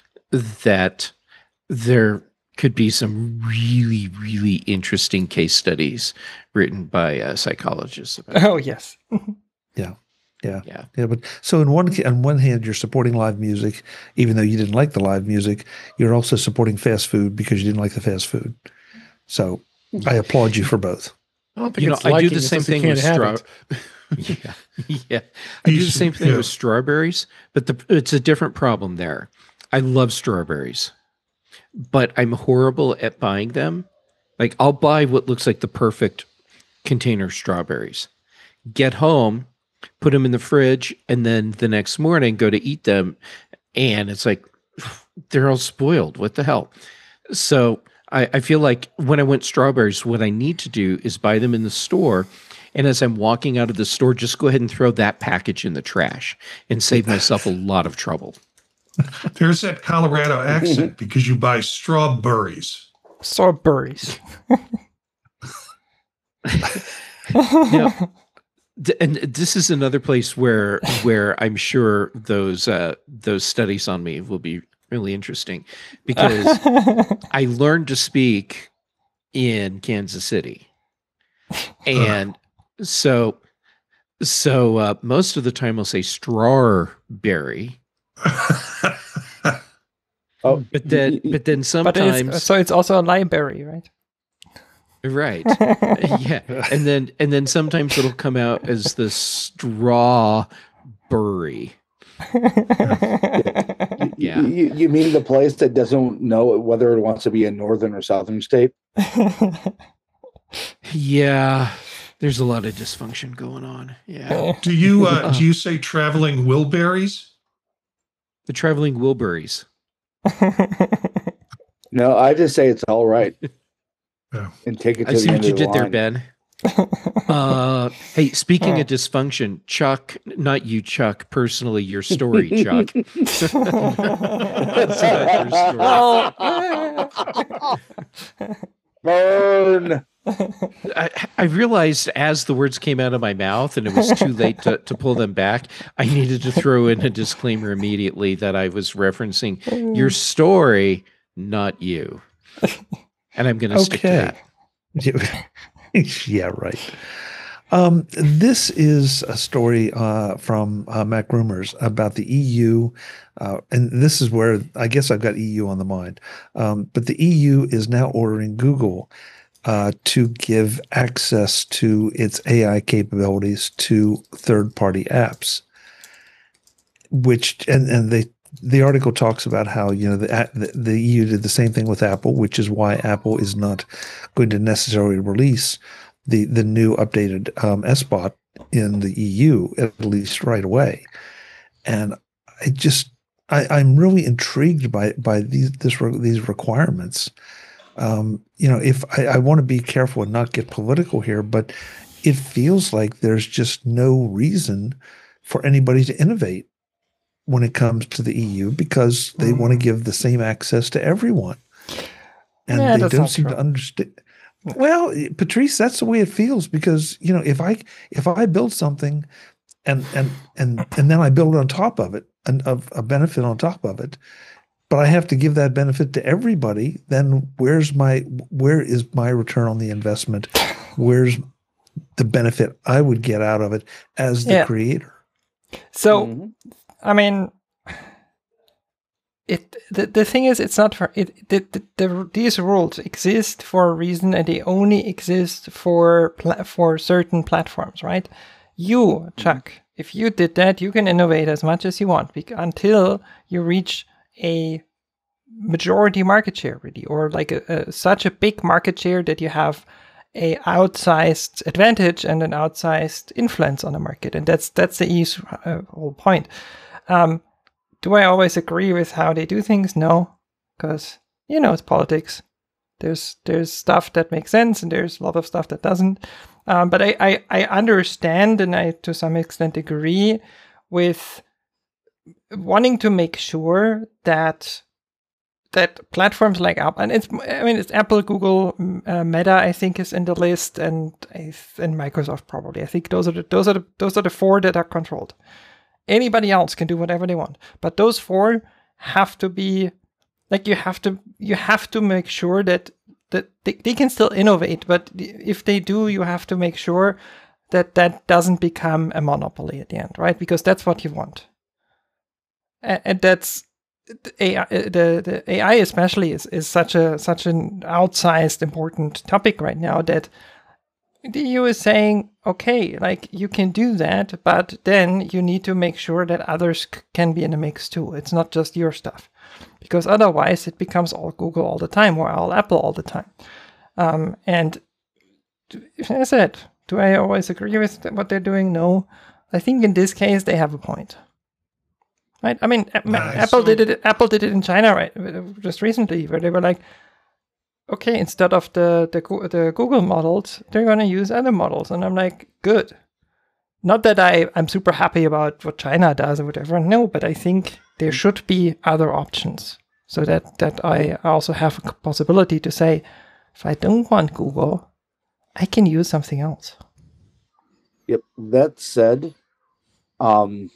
that there could be some really, really interesting case studies written by uh, psychologists about oh, yes. yeah. Yeah. Yeah. Yeah. But so in one, on one hand, you're supporting live music, even though you didn't like the live music. You're also supporting fast food because you didn't like the fast food. So I applaud you for both. I don't think you know, it's I liking, do the same thing with straw. yeah. Yeah. I do the same thing yeah. with strawberries, but the, it's a different problem there. I love strawberries, but I'm horrible at buying them. Like, I'll buy what looks like the perfect container of strawberries, get home, put them in the fridge, and then the next morning go to eat them, and it's like, they're all spoiled. What the hell? So I, I feel like when I want strawberries, what I need to do is buy them in the store, and as I'm walking out of the store, just go ahead and throw that package in the trash and save myself a lot of trouble. There's that Colorado accent because you buy strawberries. Strawberries. Now, and this is another place where where I'm sure those uh, those studies on me will be really interesting, because I learned to speak in Kansas City, and so so uh, most of the time I'll say strawberry. Oh, but then but then sometimes but it's, so it's also a library, right? Right. Yeah. And then and then sometimes it'll come out as the strawberry. Yeah. You, you mean the place that doesn't know whether it wants to be a northern or southern state? Yeah. There's a lot of dysfunction going on. Yeah. Do you uh, do you say traveling Wilburys? The traveling Wilburys. No, I just say it's all right. Yeah. And take it to I the see end what you of the did there, line. Ben. Uh, hey, speaking of dysfunction, Chuck, not you, Chuck, personally, your story, Chuck. That's not your story. Burn. I, I realized as the words came out of my mouth and it was too late to, to pull them back, I needed to throw in a disclaimer immediately that I was referencing your story, not you. And I'm going to stick to that. Yeah, right. Um, this is a story uh, from uh, Mac Rumors about the E U. Uh, and this is where I guess I've got E U on the mind. Um, but the E U is now ordering Google uh, to give access to its A I capabilities to third-party apps, which and and they the article talks about how you know the, the the E U did the same thing with Apple, which is why Apple is not going to necessarily release the the new updated um, S B O T in the E U at least right away. And I just I, I'm really intrigued by by these this these requirements. Um, you know, if I, I want to be careful and not get political here, but it feels like there's just no reason for anybody to innovate when it comes to the E U because they mm. want to give the same access to everyone. And yeah, they don't seem true. to understand. Well, Patrice, that's the way it feels because, you know, if I if I build something and and and and then I build on top of it, and of a benefit on top of it, but I have to give that benefit to everybody, then where's my where is my return on the investment? Where's the benefit I would get out of it as the yeah. creator? So Mhm. I mean, it the, the thing is, it's not for it. The, the, the these rules exist for a reason, and they only exist for pla- for certain platforms, right? You, Chuck, if you did that, you can innovate as much as you want bec- until you reach a majority market share, really, or like a, a, such a big market share that you have a outsized advantage and an outsized influence on the market, and that's that's the E U's uh, whole point. Um, do I always agree with how they do things? No, because you know it's politics. There's there's stuff that makes sense, and there's a lot of stuff that doesn't. Um, but I, I I understand, and I to some extent agree with wanting to make sure that that platforms like Apple, and it's I mean it's Apple, Google, uh, Meta, I think is in the list, and and Microsoft probably. I think those are the those are the those are the four that are controlled. Anybody else can do whatever they want, but those four have to be like you have to you have to make sure that that they, they can still innovate, but if they do, you have to make sure that that doesn't become a monopoly at the end, right? Because that's what you want, and, and that's the A I, the, the A I especially is, is such a such an outsized important topic right now that the E U is saying, okay, like you can do that, but then you need to make sure that others c- can be in the mix too. It's not just your stuff, because otherwise it becomes all Google all the time or all Apple all the time. Um, and as I said, do I always agree with what they're doing? No. I think in this case they have a point. Right? I mean, Nice. Apple So- did it. Apple did it in China, right? Just recently, where they were like, okay, instead of the the, Goo- the Google models, they're going to use other models, and I'm like, good. Not that I I'm super happy about what China does or whatever. No, but I think there should be other options, so that that I also have a possibility to say, if I don't want Google, I can use something else. Yep. That said, um,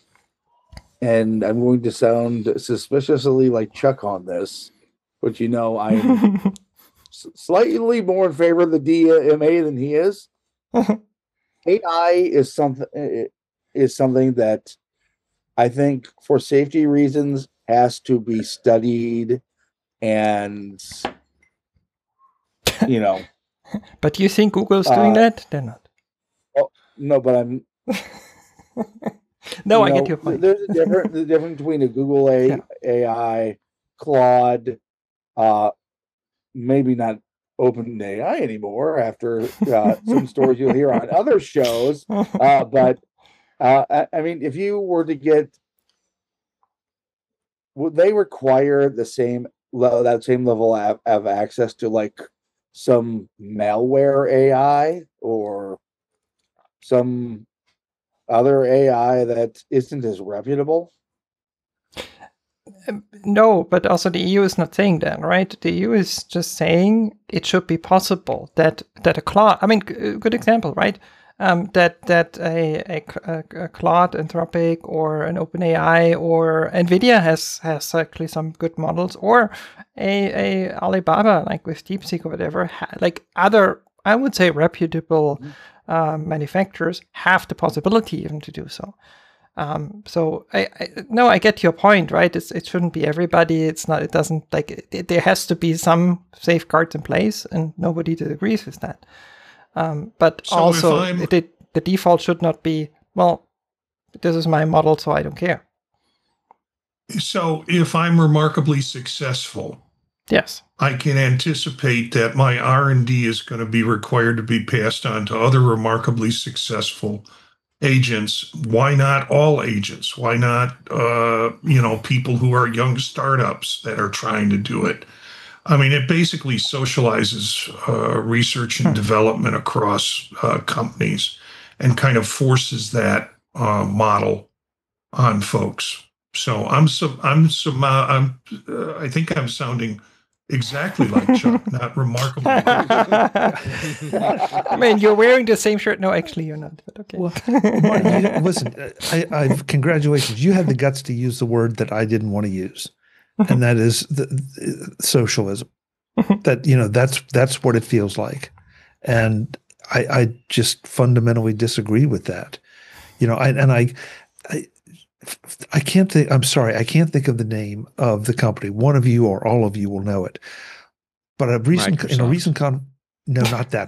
and I'm going to sound suspiciously like Chuck on this, but you know I'm s- slightly more in favor of the D M A than he is. A I is something is something that I think, for safety reasons, has to be studied, and you know, But you think Google's doing Uh, that? They're not. no, but I'm No, you I know, get your point. There's a difference. The difference between a Google A, Yeah. AI, Claude, uh, maybe not OpenAI anymore after uh, some stories you'll hear on other shows. Uh, but uh, I, I mean, if you were to get, would they require the same le- that same level of, of access to like some malware A I or some other A I that isn't as reputable? No, but also the E U is not saying that, right? The E U is just saying it should be possible that that a Claude. I mean, g- good example, right? Um, that that a, a, a, a Claude, Anthropic, or an OpenAI, or Nvidia has has actually some good models, or a, a Alibaba, like with DeepSeek or whatever, ha- like other, I would say, reputable uh, manufacturers have the possibility even to do so. Um, so I, I no, I get your point, right? It's, it shouldn't be everybody. It's not. It doesn't like. It, it, there has to be some safeguards in place, and nobody disagrees with that. Um, but So also, if I'm- it, it, the default should not be, well, this is my model, so I don't care. So if I'm remarkably successful, Yes. I can anticipate that my R and D is going to be required to be passed on to other remarkably successful agents. Why not all agents? Why not, uh, you know, people who are young startups that are trying to do it? I mean, it basically socializes uh, research and development across uh, companies and kind of forces that uh, model on folks. So I'm so I'm some uh, I'm uh, I think I'm sounding exactly like Chuck, not remarkably. I mean, you're wearing the same shirt. No, actually, you're not. But okay. Well, Martin, you, listen, I, I've congratulations. You had the guts to use the word that I didn't want to use, and that is the, the socialism. That you know, that's that's what it feels like, and I, I just fundamentally disagree with that. You know, I and I, I, I can't think. I'm sorry, I can't think of the name of the company. One of you or all of you will know it. But a recent in a Microsoft. recent con, no, not that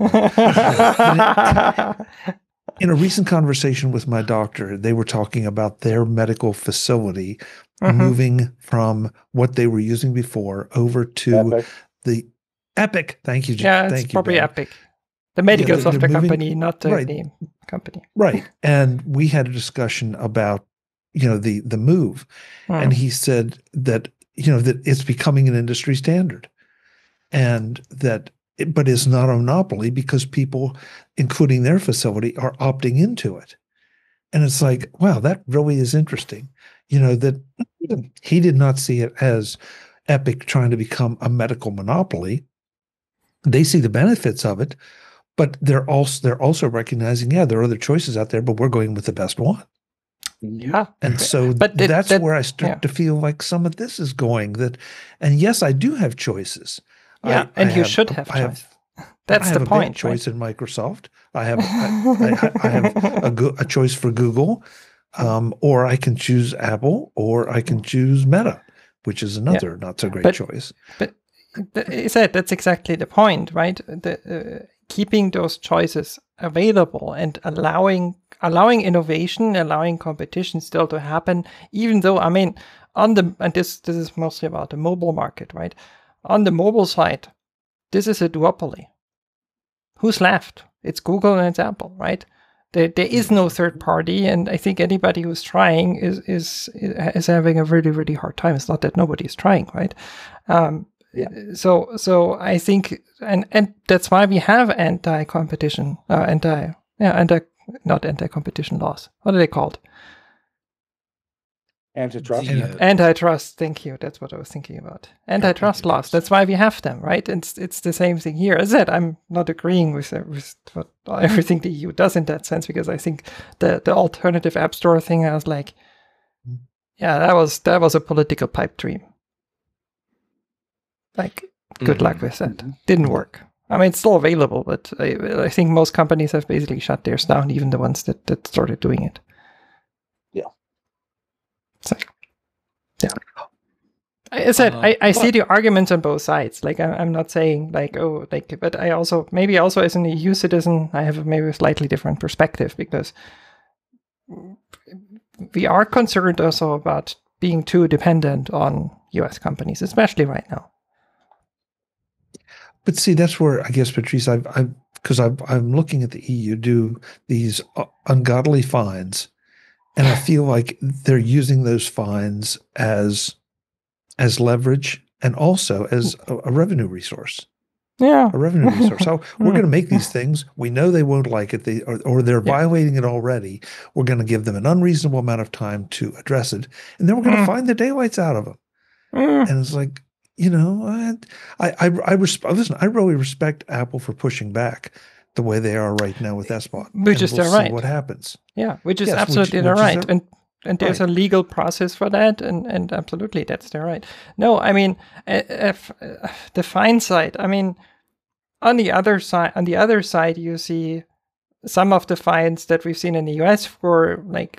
one. In a recent conversation with my doctor, they were talking about their medical facility Mhm. moving from what they were using before over to Epic. the Epic. Thank you, Jim. Yeah, it's Thank you, probably Ben. Epic. The medical they're- they're software moving- company, not the right. name company. Right. And we had a discussion about, you know, the the move. Hmm. And he said that, you know, that it's becoming an industry standard. And that it, but it's not a monopoly because people, including their facility, are opting into it. And it's like, wow, that really is interesting. You know, that he did not see it as Epic trying to become a medical monopoly. They see the benefits of it, but they're also they're also recognizing, yeah, there are other choices out there, but we're going with the best one. Yeah. And so But that- that's that- where I start yeah. to feel like some of this is going. That, and yes, I do have choices. Yeah, I- and I you should have I choice. That's I have the a big point, choice right? in Microsoft. I have I, I, I have a, go- a choice for Google, um, or I can choose Apple, or I can choose Meta, which is another not so great But- choice. But th- I said that's exactly the point, right? The, uh, keeping those choices available and allowing allowing innovation, allowing competition still to happen, even though I mean on the and this this is mostly about the mobile market, right? On the mobile side, this is a duopoly. Who's left? It's Google and it's Apple, right? There, there is no third party, and I think anybody who's trying is is is having a really really hard time. It's not that nobody is trying, right? Um, Yeah. So so I think, and and that's why we have anti-competition, uh, anti yeah anti not anti-competition laws. What are they called? Antitrust. The, uh, Antitrust. Thank you. That's what I was thinking about. Antitrust laws. antitrust. That's why we have them, right? It's it's the same thing here. As I said, I'm not agreeing with, uh, with what, everything the E U does in that sense, because I think the the alternative app store thing, I was like, yeah, that was that was a political pipe dream. Like, good luck with that. Didn't work. I mean, it's still available, but I, I think most companies have basically shut theirs down, even the ones that, that started doing it. Yeah. So, yeah. I said, Um, I, I see but- the arguments on both sides. Like, I, I'm not saying, like, oh, like, but I also, maybe also as an E U citizen, I have a maybe a slightly different perspective, because we are concerned also about being too dependent on U S companies, especially right now. But see, that's where I guess, Patrice, I've, I've because I've, I'm looking at the E U do these uh, ungodly fines, and I feel like they're using those fines as as leverage and also as a, a revenue resource. Yeah. A revenue resource. So we're going to make these things. We know they won't like it, they or, or they're Yeah. violating it already. We're going to give them an unreasonable amount of time to address it, and then we're going to Mm. find the daylights out of them. Mm. And it's like, you know, I, I, I, I res- listen. I really respect Apple for pushing back the way they are right now with S B O T. Which And is we'll their see right. What happens? Yeah, which is Yes, which- absolutely which their is right, their- and and there's right. a legal process for that, and and absolutely that's their right. No, I mean, uh, if, uh, the fine side. I mean, on the other side, on the other side, you see some of the fines that we've seen in the U S for like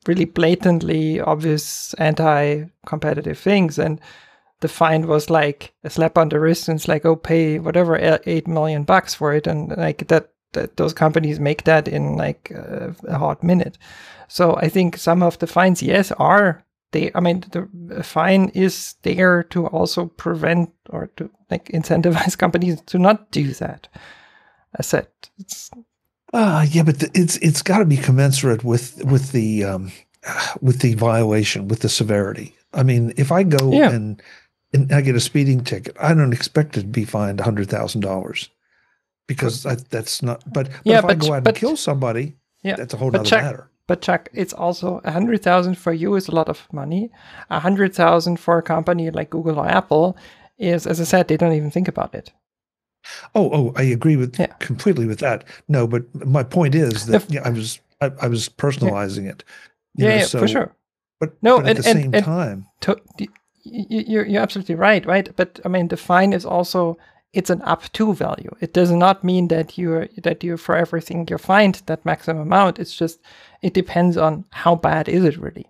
really blatantly obvious anti-competitive things, and the fine was like a slap on the wrist, and it's like, oh, pay whatever eight million bucks for it, and like that, that those companies make that in like a, a hot minute. So I think some of the fines, yes, are they. I mean, the fine is there to also prevent or to like incentivize companies to not do that. I said it's. Uh, yeah, but the, it's it's got to be commensurate with with the um, with the violation, with the severity. I mean, if I go Yeah. and and I get a speeding ticket, I don't expect it to be fined a hundred thousand dollars because I, that's not. But, but Yeah, if I but- go out but- and kill somebody, Yeah, that's a whole but nother check- matter. But Chuck, it's also a hundred thousand for you is a lot of money. A hundred thousand for a company like Google or Apple is, as I said, they don't even think about it. Oh, oh, I agree with Yeah. completely with that. No, but my point is that If- yeah, I was I, I was personalizing it. you Yeah, know, yeah, so- for sure. But No, but at and- the and- same and- time, To, y- y- you're, you're absolutely right, right? But I mean, the fine is also, it's an up to value. It does not mean that you're, that you for everything you're fined that maximum amount. It's just, it depends on how bad is it really.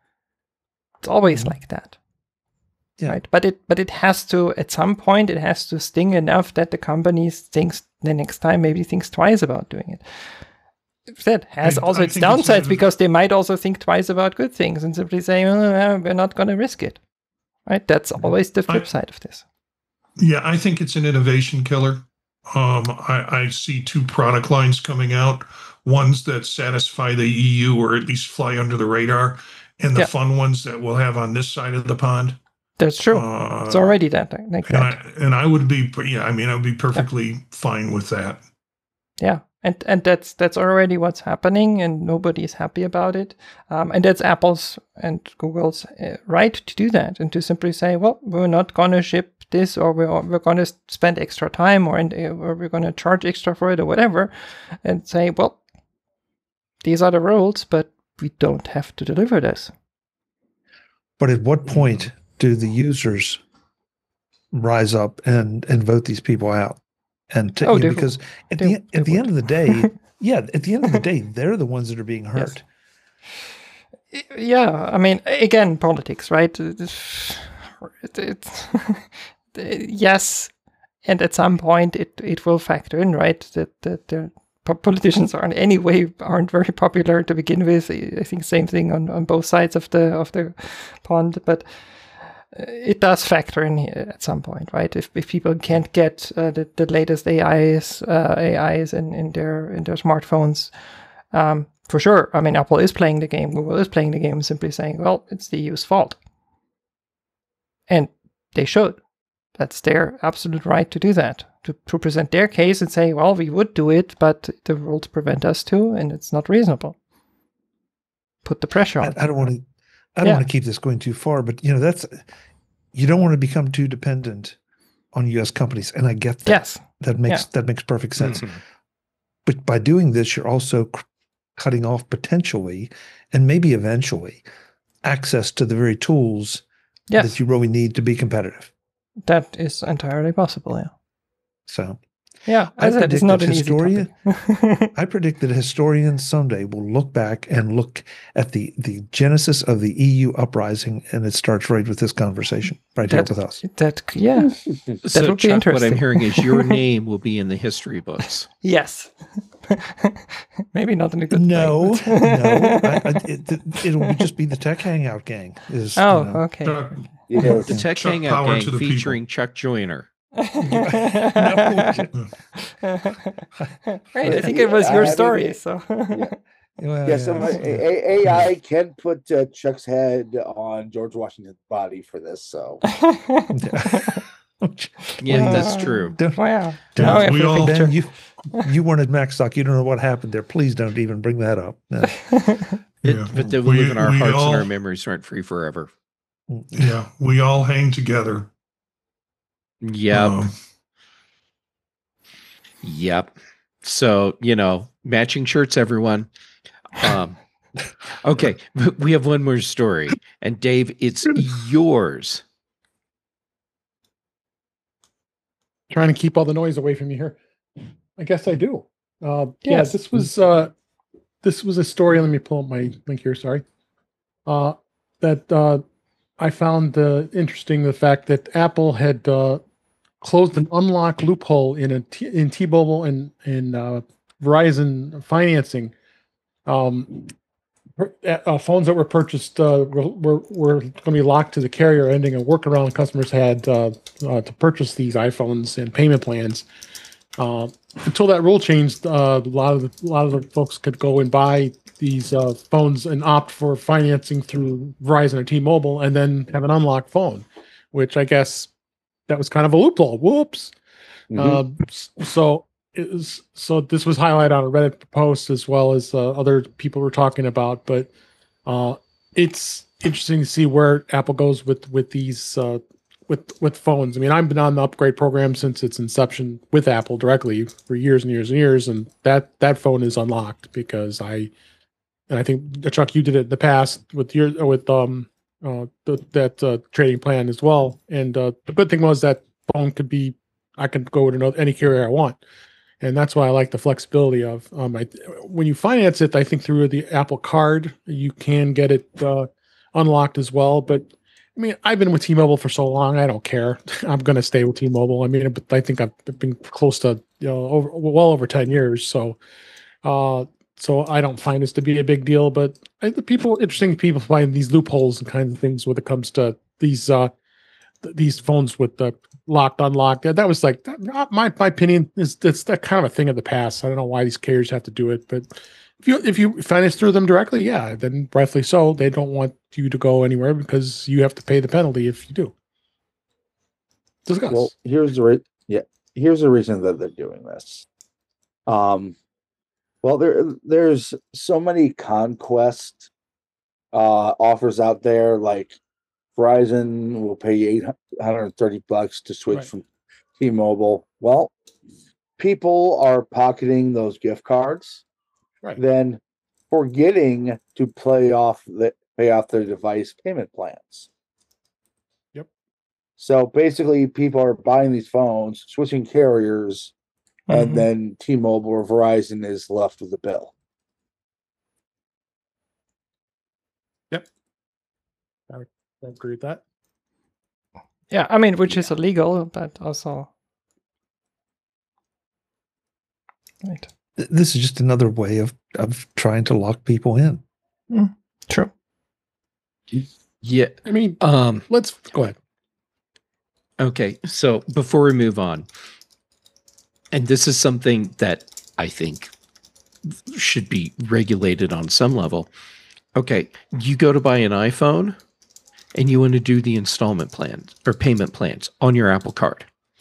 It's always Mhm. like that. Yeah. Right. But it, but it has to, at some point, it has to sting enough that the company thinks the next time, maybe thinks twice about doing it. That has I- also I its think it's downsides a- because they might also think twice about good things and simply say, oh, well, we're not going to risk it. Right? That's always the flip I- side of this. Yeah, I think it's an innovation killer. Um, I, I see two product lines coming out, ones that satisfy the E U or at least fly under the radar, and the Yeah. fun ones that we'll have on this side of the pond. That's true. Uh, It's already that like and that. I and I would be, yeah, I mean, I would be perfectly fine with that. Yeah, and and that's that's already what's happening, and nobody's happy about it. Um, and that's Apple's and Google's uh, right to do that, and to simply say, well, we're not gonna ship this, or we're we're gonna spend extra time, or, in, or we're gonna charge extra for it, or whatever, and say, well, these are the rules, but we don't have to deliver this. but at what point do the users rise up and and vote these people out? And to, Oh, you know, they- because at they- the they at the end would. of the day, yeah, at the end of the day, they're the ones that are being hurt. Yeah, I mean, again, politics, right? It's, it's yes, and at some point it, it will factor in, right? That that the po- politicians aren't anyway aren't very popular to begin with. I think same thing on, on both sides of the of the pond, but uh, it does factor in here at some point, right? If if people can't get uh, the the latest A Is uh, A Is in, in their in their smartphones. Um, for sure. I mean, Apple is playing the game. Google is playing the game, simply saying, well, it's the E U's fault. And they should. That's their absolute right to do that, to, to present their case and say, well, we would do it, but the rules prevent us to, and it's not reasonable. Put the pressure I, on. I don't want to. I don't Yeah. want to keep this going too far, but you know that's you don't want to become too dependent on U S companies, and I get that. Yes. That makes Yeah. that makes perfect sense. Mhm. But by doing this, you're also c- cutting off potentially, and maybe eventually, access to the very tools Yes. that you really need to be competitive. That is entirely possible, yeah. So Yeah, I as I said, it's predict not that an easy historian- topic. I predict that historians someday will look back and look at the the genesis of the E U uprising, and it starts right with this conversation, right here That- with us. that, yeah, So, would be Chuck, what I'm interesting. hearing is your name will be in the history books. yes. Maybe not in a good No, way. but- no, I, I, it, it'll just be the Tech Hangout gang. Is Oh, you know, okay. Chuck, Yes. The Tech Chuck Hangout Power Gang to the people. featuring Chuck Joyner. Right, I think it was your I mean, story. So well, Yeah, so yeah. my- A- A- AI can put uh, Chuck's head on George Washington's body for this. So Yeah, Uh, that's true. Don't- wow. Don't Now I have we to all- picture- Ben, you you weren't at Macstock. You don't know what happened there. Please don't even bring that up. No. It, Yeah. but they will We- live in our we hearts all- and our memories aren't free forever. yeah, we all hang together. Yep. Um, Yep. So, you know, matching shirts, everyone. Um, okay. We have one more story. And Dave, it's yours. Trying to keep all the noise away from you here. I guess I do. Uh, yeah, Yes. this was uh, this was a story. Let me pull up my link here. Sorry. uh, that uh, I found uh, interesting the fact that Apple had uh, closed an unlock loophole in a T- in T-Mobile and and uh, Verizon financing. Um, uh, phones that were purchased uh, were, were, were going to be locked to the carrier, ending a workaround customers had uh, uh, to purchase these iPhones and payment plans. Uh, until that rule changed, uh, a lot of the, a lot of the folks could go and buy these uh, phones and opt for financing through Verizon or T-Mobile, and then have an unlocked phone, which I guess that was kind of a loophole. Whoops. Mhm. Uh, so it was, so this was highlighted on a Reddit post as well as uh, other people were talking about. But uh, it's interesting to see where Apple goes with with these uh, with with phones. I mean, I've been on the upgrade program since its inception with Apple directly for years and years and years, and that that phone is unlocked because I and I think Chuck, you did it in the past with your with um uh the, that uh, trading plan as well. And uh, the good thing was that phone could be I could go with another, any carrier I want, and that's why I like the flexibility of um. I, when you finance it, I think through the Apple Card, you can get it uh, unlocked as well. But I mean, I've been with T-Mobile for so long, I don't care. I'm going to stay with T-Mobile. I mean, but I think I've been close to you know over well over ten years, so uh, so I don't find this to be a big deal. But I, the people, interesting people find these loopholes and kind of things when it comes to these uh, th- these phones with the locked, unlocked. That, that was like that, my my opinion is that's that kind of a thing of the past. I don't know why these carriers have to do it, but if you if you finance through them directly, yeah, then rightfully so. They don't want you to go anywhere because you have to pay the penalty if you do. Discuss. Well, here's the re- yeah, here's the reason that they're doing this. Um, well, there there's so many conquest uh offers out there. Like Verizon will pay you eight hundred thirty bucks to switch Right. from T-Mobile. Well, people are pocketing those gift cards, Right. then forgetting to play off the pay off their device payment plans. Yep. So basically, people are buying these phones, switching carriers, and Mhm. then T-Mobile or Verizon is left with the bill. I agree with that. Yeah, I mean, which is illegal, but also. Right. Th- This is just another way of of trying to lock people in. True. Yeah. I mean, Um. let's go ahead. Okay. So before we move on, and this is something that I think should be regulated on some level. Okay, you go to buy an iPhone and you want to do the installment plans or payment plans on your Apple Card.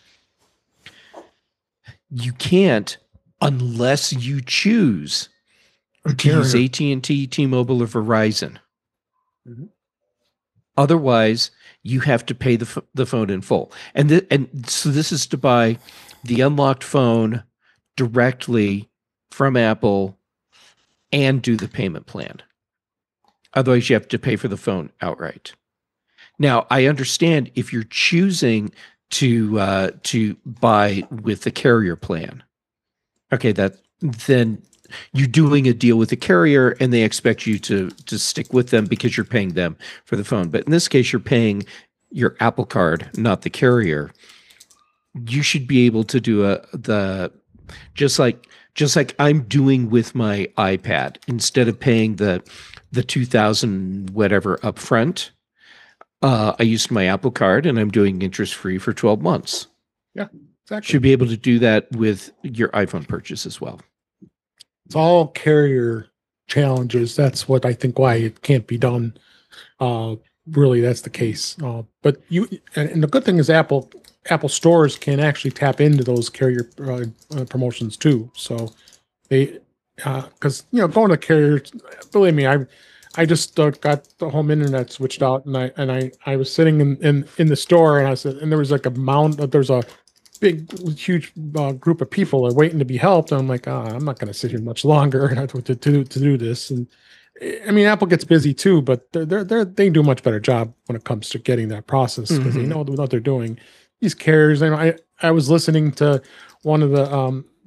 You can't unless you choose A to use carrier. A T and T, T-Mobile, or Verizon. Mhm. Otherwise, you have to pay the ph- the phone in full. And th- and so this is to buy the unlocked phone directly from Apple and do the payment plan. Otherwise, you have to pay for the phone outright. Now, I understand if you're choosing to uh, to buy with the carrier plan. Okay, that then you're doing a deal with the carrier and they expect you to to stick with them because you're paying them for the phone. But in this case, you're paying your Apple Card, not the carrier. You should be able to do a the just like just like I'm doing with my iPad. Instead of paying the the two thousand whatever upfront, uh, I used my Apple Card and I'm doing interest free for twelve months. Exactly. Should be able to do that with your iPhone purchase as well. It's all carrier challenges. That's what I think why it can't be done. Uh, really, that's the case. Uh, but you and, and the good thing is Apple Apple stores can actually tap into those carrier uh, uh, promotions too. So they because you know going to carrier, believe me, I I just uh, got the home internet switched out, and I and I I was sitting in in, in the store, and I said, and there was like a mound, there's a big, huge uh, group of people are waiting to be helped. And I'm like, oh, I'm not going to sit here much longer to, to, to, to do this. And I mean, Apple gets busy too, but they're, they're, they're, they do a much better job when it comes to getting that process because Mhm. they know what they're doing. These carriers, I know, I, I was listening to one of the, um,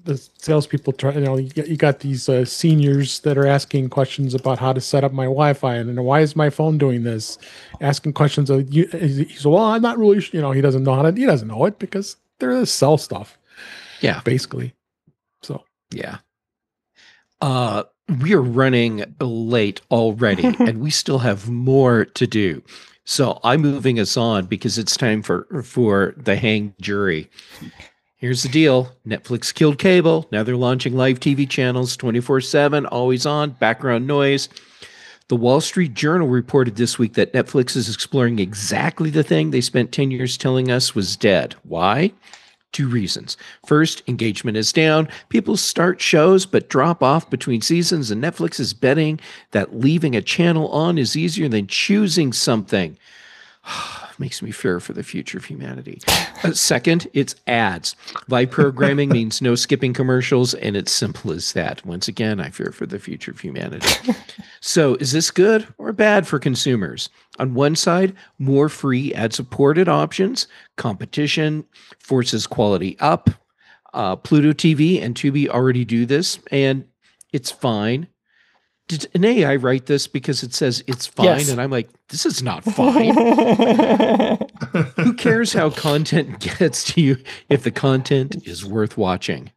the salespeople try. You know, you got, you got these uh, seniors that are asking questions about how to set up my Wi-Fi, and you know, why is my phone doing this? Asking questions of you. He's well, I'm not really. You know, he doesn't know how to. He doesn't know it because they're to sell stuff. Yeah, basically. So yeah. Uh, we are running late already, and we still have more to do. So I'm moving us on because it's time for for the hang jury. Here's the deal. Netflix killed cable. Now they're launching live T V channels twenty-four seven, always on, background noise. The Wall Street Journal reported this week that Netflix is exploring exactly the thing they spent ten years telling us was dead. Why? Two reasons. First, engagement is down. People start shows but drop off between seasons, and Netflix is betting that leaving a channel on is easier than choosing something. Makes me fear for the future of humanity. Uh, second, it's ads. Live programming means no skipping commercials, and it's simple as that. Once again, I fear for the future of humanity. So is this good or bad for consumers? On one side, more free ad-supported options. Competition forces quality up. Uh, Pluto T V and Tubi already do this, and it's fine. Did an A I write this because it says it's fine? Yes. And I'm like, this is not fine. Who cares how content gets to you if the content is worth watching?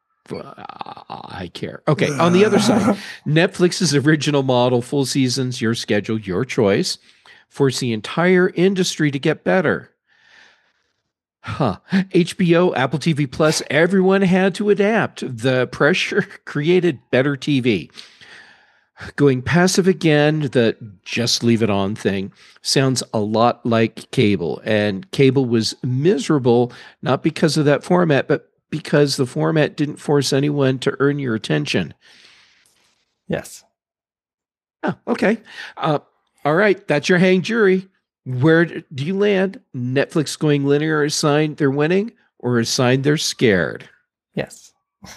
I care. Okay, on the other side, Netflix's original model, full seasons, your schedule, your choice, forced the entire industry to get better. Huh. H B O, Apple T V Plus, everyone had to adapt. The pressure created better T V. Going passive again, the just leave it on thing sounds a lot like cable. And cable was miserable, not because of that format, but because the format didn't force anyone to earn your attention. Yes. Oh, okay. Uh, all right. That's your hang jury. Where do you land? Netflix going linear is sign they're winning, or a sign they're scared? Yes.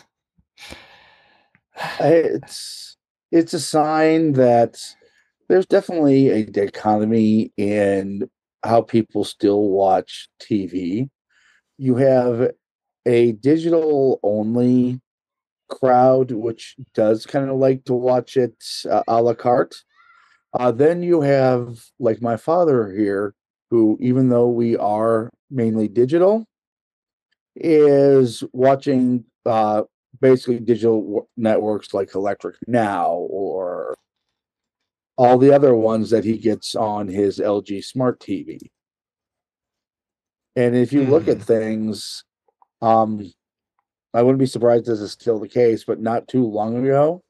It's... It's a sign that there's definitely a dichotomy in how people still watch T V. You have a digital only crowd, which does kind of like to watch it uh, a la carte. Uh, then you have, like my father here, who, even though we are mainly digital, is watching uh, basically digital networks like Electric Now or all the other ones that he gets on his L G Smart T V. And if you mm. look at things, um, I wouldn't be surprised this is still the case, but not too long ago,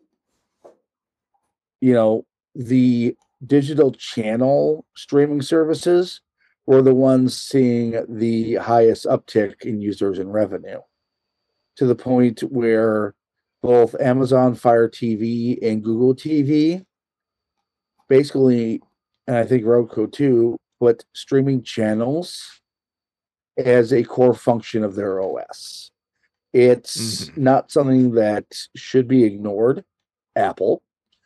you know, the digital channel streaming services were the ones seeing the highest uptick in users and revenue, to the point where both Amazon Fire T V and Google T V basically, and I think Roku too, put streaming channels as a core function of their O S. It's mm-hmm. not something that should be ignored, Apple.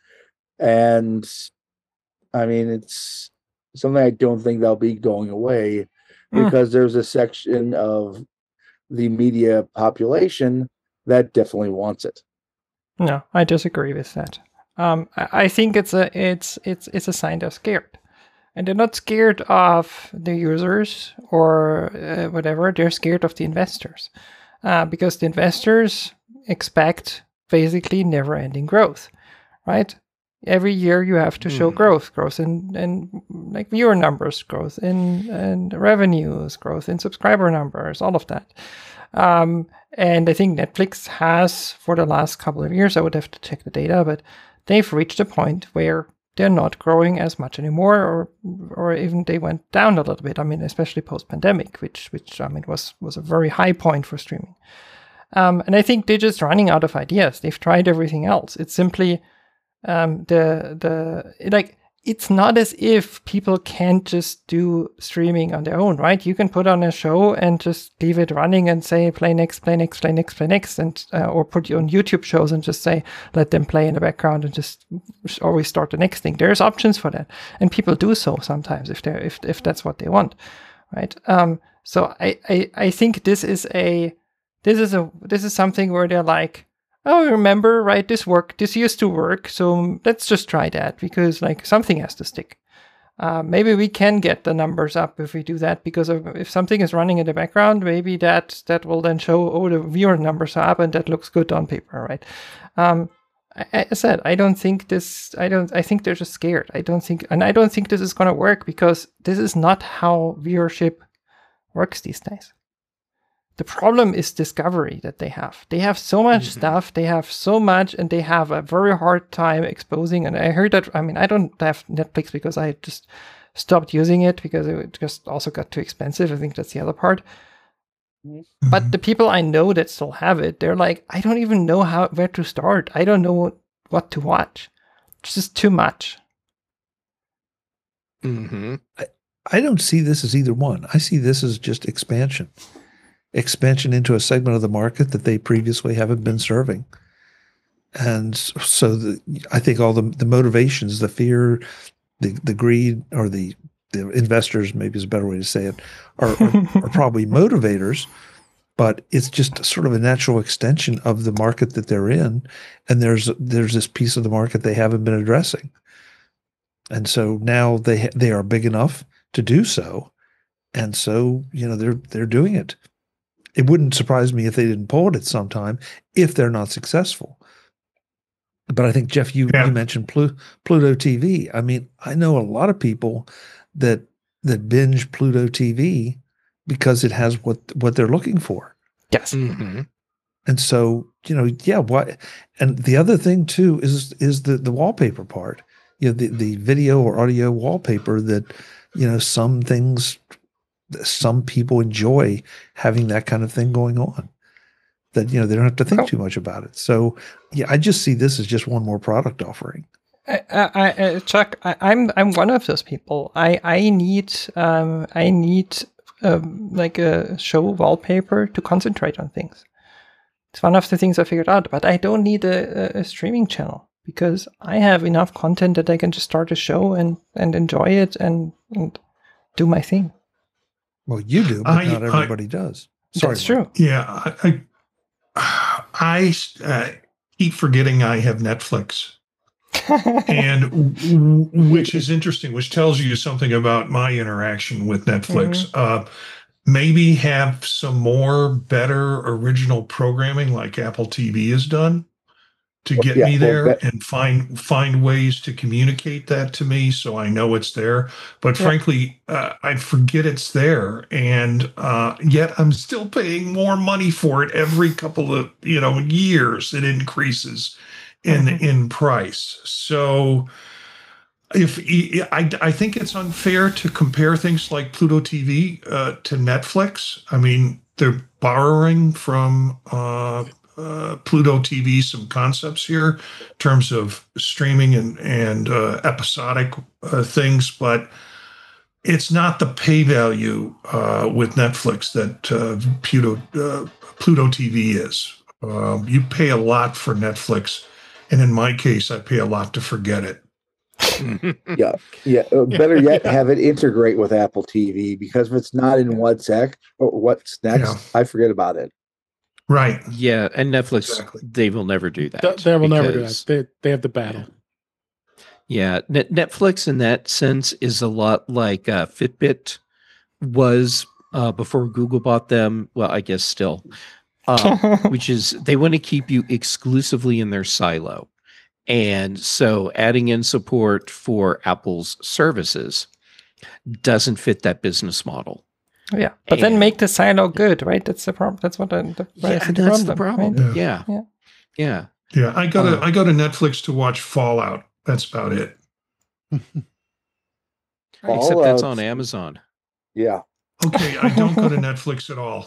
And I mean, it's something I don't think that'll be going away mm. because there's a section of the media population that definitely wants it. No, I disagree with that. Um, I think it's a it's it's it's a sign they're scared, and they're not scared of the users or uh, whatever. They're scared of the investors, uh, because the investors expect basically never-ending growth, right? Every year you have to show mm. growth, growth in, in like viewer numbers, growth in, in revenues, growth in subscriber numbers, all of that. Um, and I think Netflix has, for the last couple of years, I would have to check the data, but they've reached a point where they're not growing as much anymore, or or even they went down a little bit. I mean, especially post-pandemic, which which I mean was was a very high point for streaming. Um, and I think they're just running out of ideas. They've tried everything else. It's simply Um, the the like it's not as if people can't just do streaming on their own, right? You can put on a show and just leave it running and say play next, play next, play next, play next, and uh, or put your own YouTube shows and just say let them play in the background and just always start the next thing. There's options for that, and people do so sometimes if they're if if that's what they want, right? Um, so I I I think this is a this is a this is something where they're like, oh, remember, right? This worked. This used to work, so let's just try that because like something has to stick. Uh, maybe we can get the numbers up if we do that because of, if something is running in the background, maybe that that will then show, oh, the viewer numbers are up and that looks good on paper, right? Um, I, I said I don't think this. I don't. I think they're just scared. I don't think, and I don't think this is going to work because this is not how viewership works these days. The problem is discovery that they have. They have so much mm-hmm. stuff. They have so much, and they have a very hard time exposing. And I heard that. I mean, I don't have Netflix because I just stopped using it because it just also got too expensive. I think that's the other part. Mm-hmm. But the people I know that still have it, they're like, I don't even know how where to start. I don't know what to watch. It's just too much. Mm-hmm. I, I don't see this as either one. I see this as just expansion. Expansion into a segment of the market that they previously haven't been serving. And so the, I think all the, the motivations, the fear, the, the greed, or the, the investors, maybe is a better way to say it, are, are, are probably motivators, but it's just sort of a natural extension of the market that they're in. And there's there's this piece of the market they haven't been addressing. And so now they they are big enough to do so. And so, you know, they're they're doing it. It wouldn't surprise me if they didn't pull it at some time if they're not successful. But I think, Jeff, you, yeah. you mentioned Plu- Pluto T V. I mean, I know a lot of people that that binge Pluto T V because it has what what they're looking for. Yes. Mm-hmm. And so, you know, yeah, why? And the other thing too is is the the wallpaper part. You know, the the video or audio wallpaper that, you know, some things. Some people enjoy having that kind of thing going on that, you know, they don't have to think oh. too much about it. So yeah, I just see this as just one more product offering. I, I, I, Chuck, I, I'm, I'm one of those people. I, I need, um, I need, um, like a show wallpaper to concentrate on things. It's one of the things I figured out, but I don't need a, a streaming channel because I have enough content that I can just start a show and, and enjoy it and, and do my thing. Well, you do, but I, not everybody I, does. Sorry, that's true. Yeah, I I, I uh, keep forgetting I have Netflix, and w- which is interesting, which tells you something about my interaction with Netflix. Mm-hmm. Uh, maybe have some more better original programming like Apple T V has done to get yeah, me there well, and find find ways to communicate that to me so I know it's there. But yeah. frankly, uh, I forget it's there, and uh, yet I'm still paying more money for it every couple of you know years. It increases in mm-hmm. in price. So if I, I think it's unfair to compare things like Pluto T V uh, to Netflix. I mean, they're borrowing from uh, Uh, Pluto T V some concepts here in terms of streaming and and uh, episodic uh, things, but it's not the pay value uh, with Netflix that uh, Pluto uh, Pluto T V is. Uh, you pay a lot for Netflix, and in my case, I pay a lot to forget it. yeah, yeah. Uh, better yet, have it integrate with Apple T V because if it's not in what's next, or what's next, yeah. I forget about it. Right. Yeah, and Netflix, exactly. they will never do that. They, they will never do that. They, they have the battle. Yeah, Net- Netflix in that sense is a lot like uh, Fitbit was uh, before Google bought them. Well, I guess still, uh, which is they want to keep you exclusively in their silo. And so adding in support for Apple's services doesn't fit that business model. Yeah, but and, then make the silo good, right? That's the problem. That's what the, the yeah, that's the the problem. Right? Yeah. yeah, yeah, yeah. I go to uh, I go to Netflix to watch Fallout. That's about it. Except that's on Amazon. Yeah. Okay, I don't go to Netflix at all.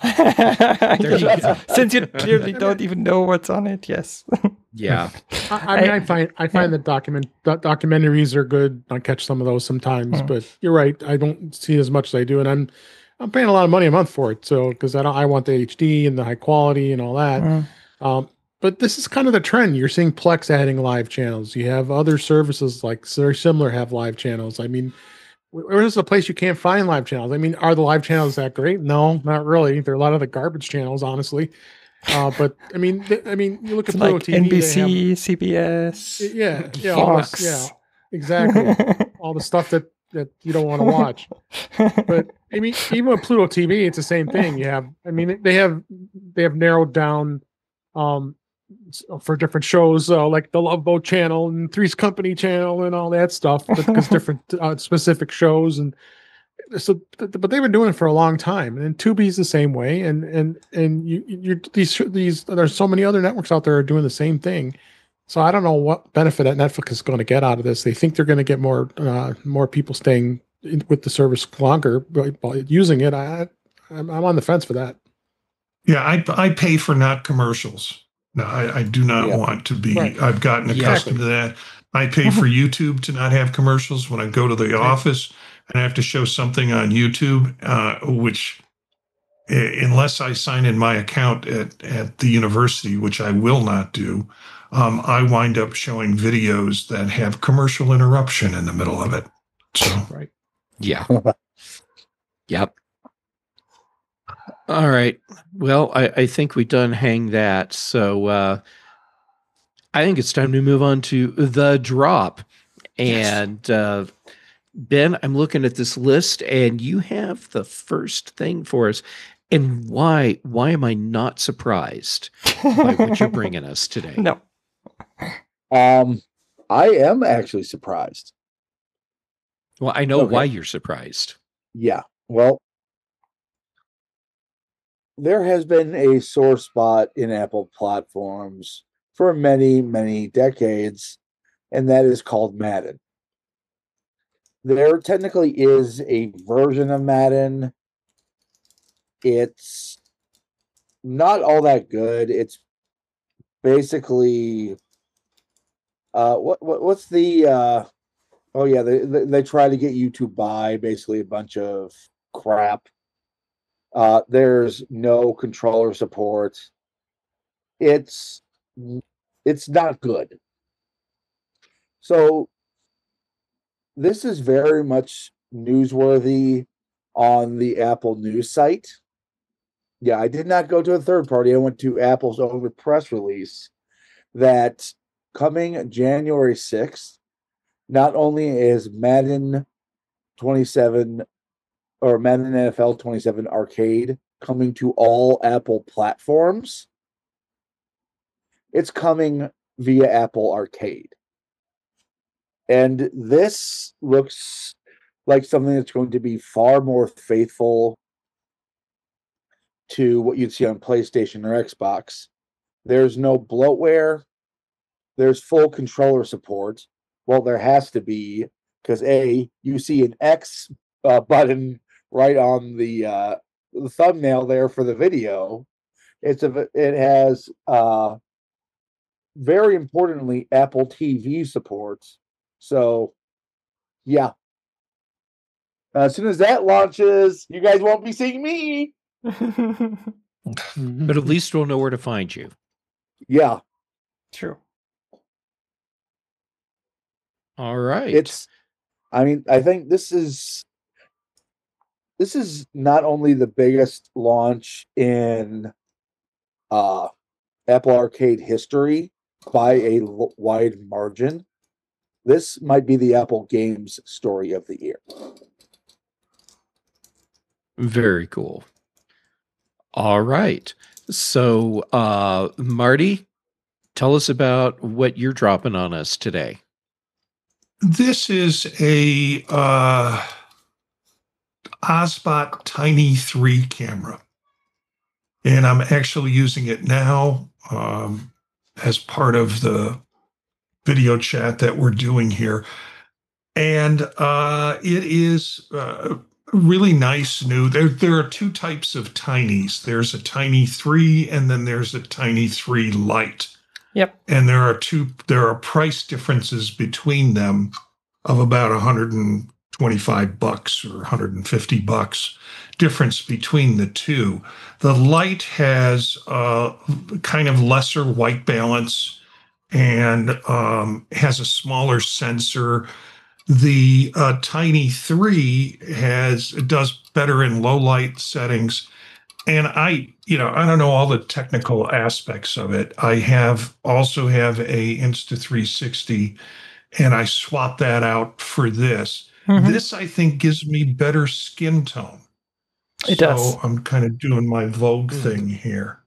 you Since you clearly don't even know what's on it, yes. Yeah. I, I mean, I find I find yeah. that document doc, documentaries are good. I catch some of those sometimes, mm. but you're right. I don't see as much as I do, and I'm I'm paying a lot of money a month for it. So because I don't, I want the H D and the high quality and all that. Mm. Um, but this is kind of the trend. You're seeing Plex adding live channels. You have other services like very similar have live channels. I mean, where is a place you can't find live channels? I mean, are the live channels that great? No, not really. There are a lot of the garbage channels, honestly. Uh, but I mean, th- I mean, you look It's at Pluto like T V. N B they C, have, C B S, yeah, yeah, all this, Fox. yeah, exactly. All the stuff that that you don't want to watch. But I mean, even with Pluto T V, it's the same thing. You have, I mean, they have they have narrowed down um, for different shows, uh, like the Love Boat channel and Three's Company channel and all that stuff, because different uh, specific shows. And so, but they've been doing it for a long time. And Tubi's the same way. And and and you you these these there's so many other networks out there are doing the same thing. So I don't know what benefit that Netflix is going to get out of this. They think they're going to get more uh, more people staying in, with the service longer by, by using it. I I'm, I'm on the fence for that. Yeah, I I pay for not commercials. No, I, I do not Yeah. want to be. Right. I've gotten Yeah. accustomed to that. I pay for YouTube to not have commercials when I go to the office and I have to show something on YouTube, uh, which uh, unless I sign in my account at at the university, which I will not do, um, I wind up showing videos that have commercial interruption in the middle of it. So Right. Yeah. Yep. All right. Well, I, I think we done hang that. So uh, I think it's time to move on to the drop. And uh, Ben, I'm looking at this list, and you have the first thing for us. And why? Why am I not surprised by what you're bringing us today? No. Um, I am actually surprised. Well, I know Okay. why you're surprised. Yeah. Well, there has been a sore spot in Apple platforms for many, many decades, and that is called Madden. There technically is a version of Madden. It's not all that good. It's basically uh what, what what's the uh oh yeah, they, they they try to get you to buy basically a bunch of crap. Uh, there's no controller support. It's it's not good. So this is very much newsworthy on the Apple news site. Yeah, I did not go to a third party. I went to Apple's own press release that coming January sixth, not only is Madden twenty-seven or Madden N F L twenty-seven Arcade coming to all Apple platforms, it's coming via Apple Arcade. And this looks like something that's going to be far more faithful to what you'd see on PlayStation or Xbox. There's no bloatware. There's full controller support. Well, there has to be, because A, you see an X uh, button right on the, uh, the thumbnail there for the video. It's a, it has, uh, very importantly, Apple T V supports. So, yeah. As soon as that launches, you guys won't be seeing me. But at least we'll know where to find you. Yeah. True. All right. It's, I mean, I think this is, this is not only the biggest launch in uh, Apple Arcade history by a l- wide margin. This might be the Apple Games story of the year. Very cool. All right. So, uh, Marty, tell us about what you're dropping on us today. this is a uh, Osbot Tiny three camera. And I'm actually using it now um, as part of the video chat that we're doing here. And uh, it is uh, really nice new. There, there are two types of Tinies. There's a Tiny three and then there's a Tiny three Lite. Yep. And there are two, there are price differences between them of about one hundred twenty-five bucks or one hundred fifty bucks difference between the two. The Lite has uh, kind of lesser white balance and um, has a smaller sensor. The uh, Tiny three has does better in low light settings. And I, you know, I don't know all the technical aspects of it. I have also have a Insta three sixty, and I swapped that out for this. Mhm. This, I think, gives me better skin tone. It so does. I'm kind of doing my Vogue Mm. thing here.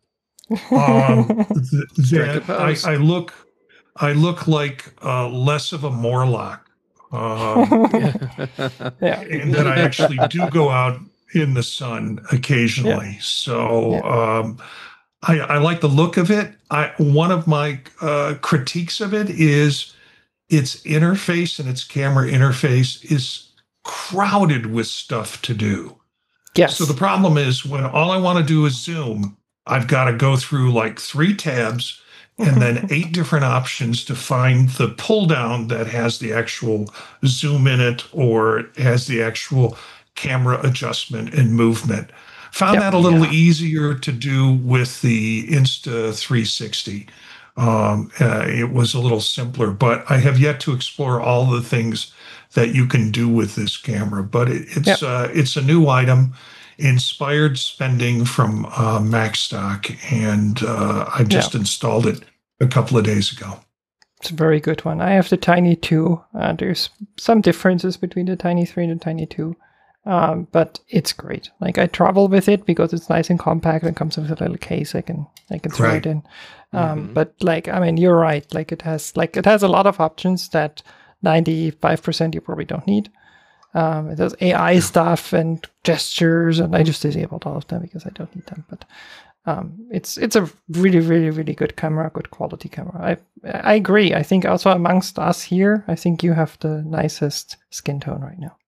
Um, th- Strike a that I, pose. I look, I look like uh, less of a Morlock. Um, Yeah. and that I actually do go out in the sun occasionally. So Yeah. um, I, I like the look of it. I one of my uh, critiques of it is its interface and its camera interface is crowded with stuff to do. Yes. So the problem is when all I want to do is zoom, I've got to go through like three tabs and then eight different options to find the pull down that has the actual zoom in it or has the actual camera adjustment and movement. Found Yep. that a little Yeah. easier to do with the Insta three sixty. Um, uh, it was a little simpler, but I have yet to explore all the things that you can do with this camera. But it, it's Yep. uh, it's a new item, inspired spending from uh, MacStock, and uh, I just installed it a couple of days ago. It's a very good one. I have the Tiny two. Uh, there's some differences between the Tiny three and the Tiny two. Um, but it's great. Like I travel with it because it's nice and compact and comes with a little case I can I can throw Right. it in. Um, Mhm. But like I mean, you're right. Like it has like it has a lot of options that ninety-five percent you probably don't need. Um, it does A I stuff and gestures, and I just disabled all of them because I don't need them. But um, it's it's a really really really good camera, good quality camera. I I agree. I think also amongst us here, I think you have the nicest skin tone right now.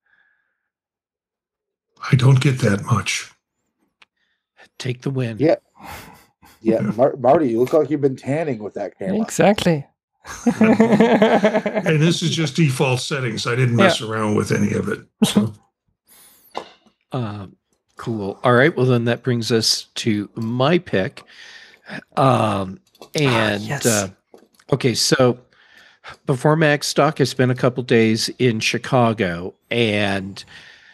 I don't get that much. Take the win. Yeah. Yeah, Mar- Marty, you look like you've been tanning with that camera. Exactly. And this is just default settings. I didn't mess around with any of it. So Um, cool. All right. Well, then that brings us to my pick. Um, and yes. uh, okay, so before MacStock, I spent a couple days in Chicago, and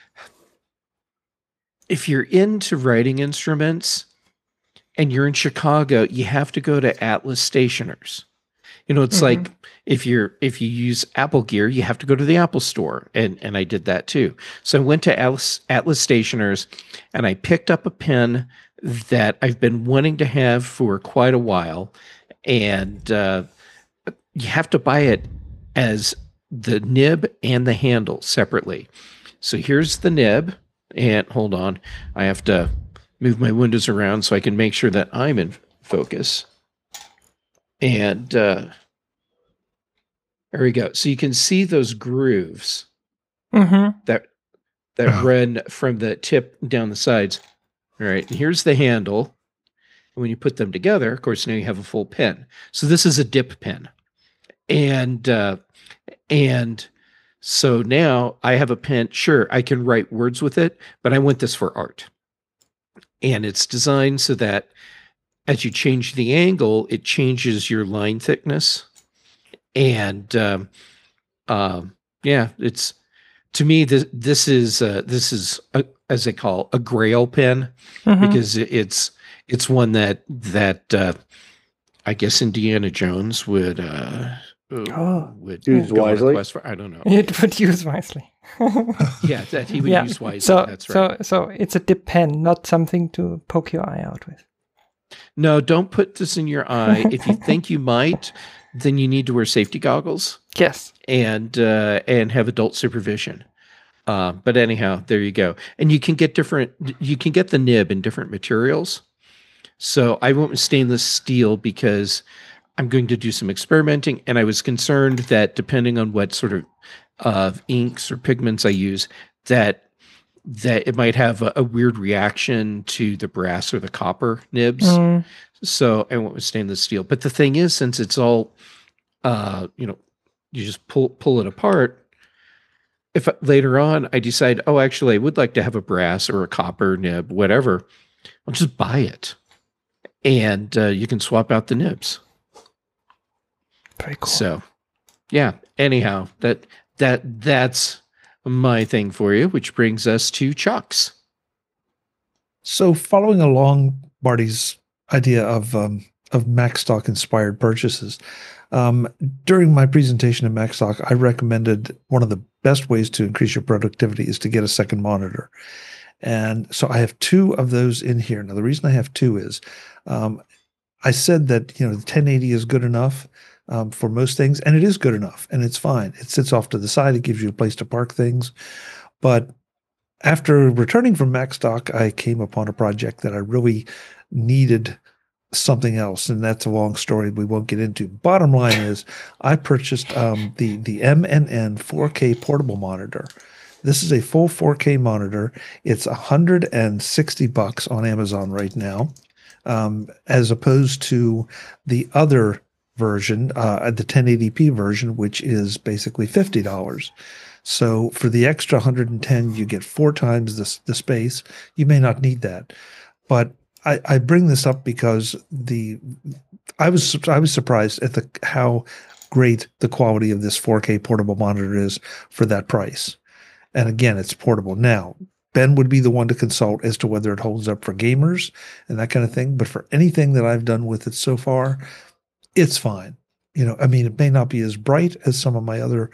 if you're into writing instruments and you're in Chicago, you have to go to Atlas Stationers. You know, it's Mhm. like if you're if you use Apple gear, you have to go to the Apple store, and and I did that too. So I went to Atlas Atlas Stationers, and I picked up a pen that I've been wanting to have for quite a while, and uh, you have to buy it as the nib and the handle separately. So here's the nib, and hold on, I have to move my windows around so I can make sure that I'm in focus. And uh, there we go. So you can see those grooves Mm-hmm. that that Yeah. run from the tip down the sides. All right, and here's the handle. And when you put them together, of course, now you have a full pen. So this is a dip pen, and uh, and so now I have a pen. Sure, I can write words with it, but I want this for art, and it's designed so that as you change the angle, it changes your line thickness. And um, um, yeah, it's to me this this is uh, this is a, as they call a Grail pen Mm-hmm. because it- it's it's one that that uh, I guess Indiana Jones would uh, Oh. would Use go on a wisely. quest for. I don't know. It would use wisely. Yeah, that he would Yeah, use wisely. So, That's right. so, so it's a dip pen, not something to poke your eye out with. No, don't put this in your eye. If you think you might, then you need to wear safety goggles Yes. and uh, and have adult supervision. Uh, but anyhow, there you go. And you can get different. You can get the nib in different materials. So I went with stainless steel because I'm going to do some experimenting, and I was concerned that depending on what sort of uh, inks or pigments I use, that that it might have a, a weird reaction to the brass or the copper nibs. Mm, So I went with stainless steel. But the thing is, since it's all, uh, you know, you just pull pull it apart. If later on I decide, oh, actually, I would like to have a brass or a copper nib, whatever, I'll just buy it, and uh, you can swap out the nibs. very cool. So, yeah. Anyhow, that that that's my thing for you, which brings us to Chuck's. So, following along Marty's idea of um, of MacStock inspired purchases, um, during my presentation at MacStock, I recommended one of the best ways to increase your productivity is to get a second monitor. And so I have two of those in here. Now, the reason I have two is um, I said that, you know, the ten eighty is good enough um, for most things, and it is good enough, and it's fine. It sits off to the side. It gives you a place to park things. But after returning from MacStock, I came upon a project that I really needed something else, and that's a long story we won't get into. Bottom line is I purchased um, the, the M N N four K portable monitor. This is a full four K monitor. It's one hundred sixty bucks on Amazon right now, um, as opposed to the other version, uh, the ten eighty p version, which is basically fifty dollars. So for the extra one hundred ten, you get four times the, the space. You may not need that. But I, I bring this up because the I was I was surprised at the how great the quality of this four K portable monitor is for that price. And again, it's portable. Now, Ben would be the one to consult as to whether it holds up for gamers and that kind of thing. But for anything that I've done with it so far, it's fine. You know, I mean, it may not be as bright as some of my other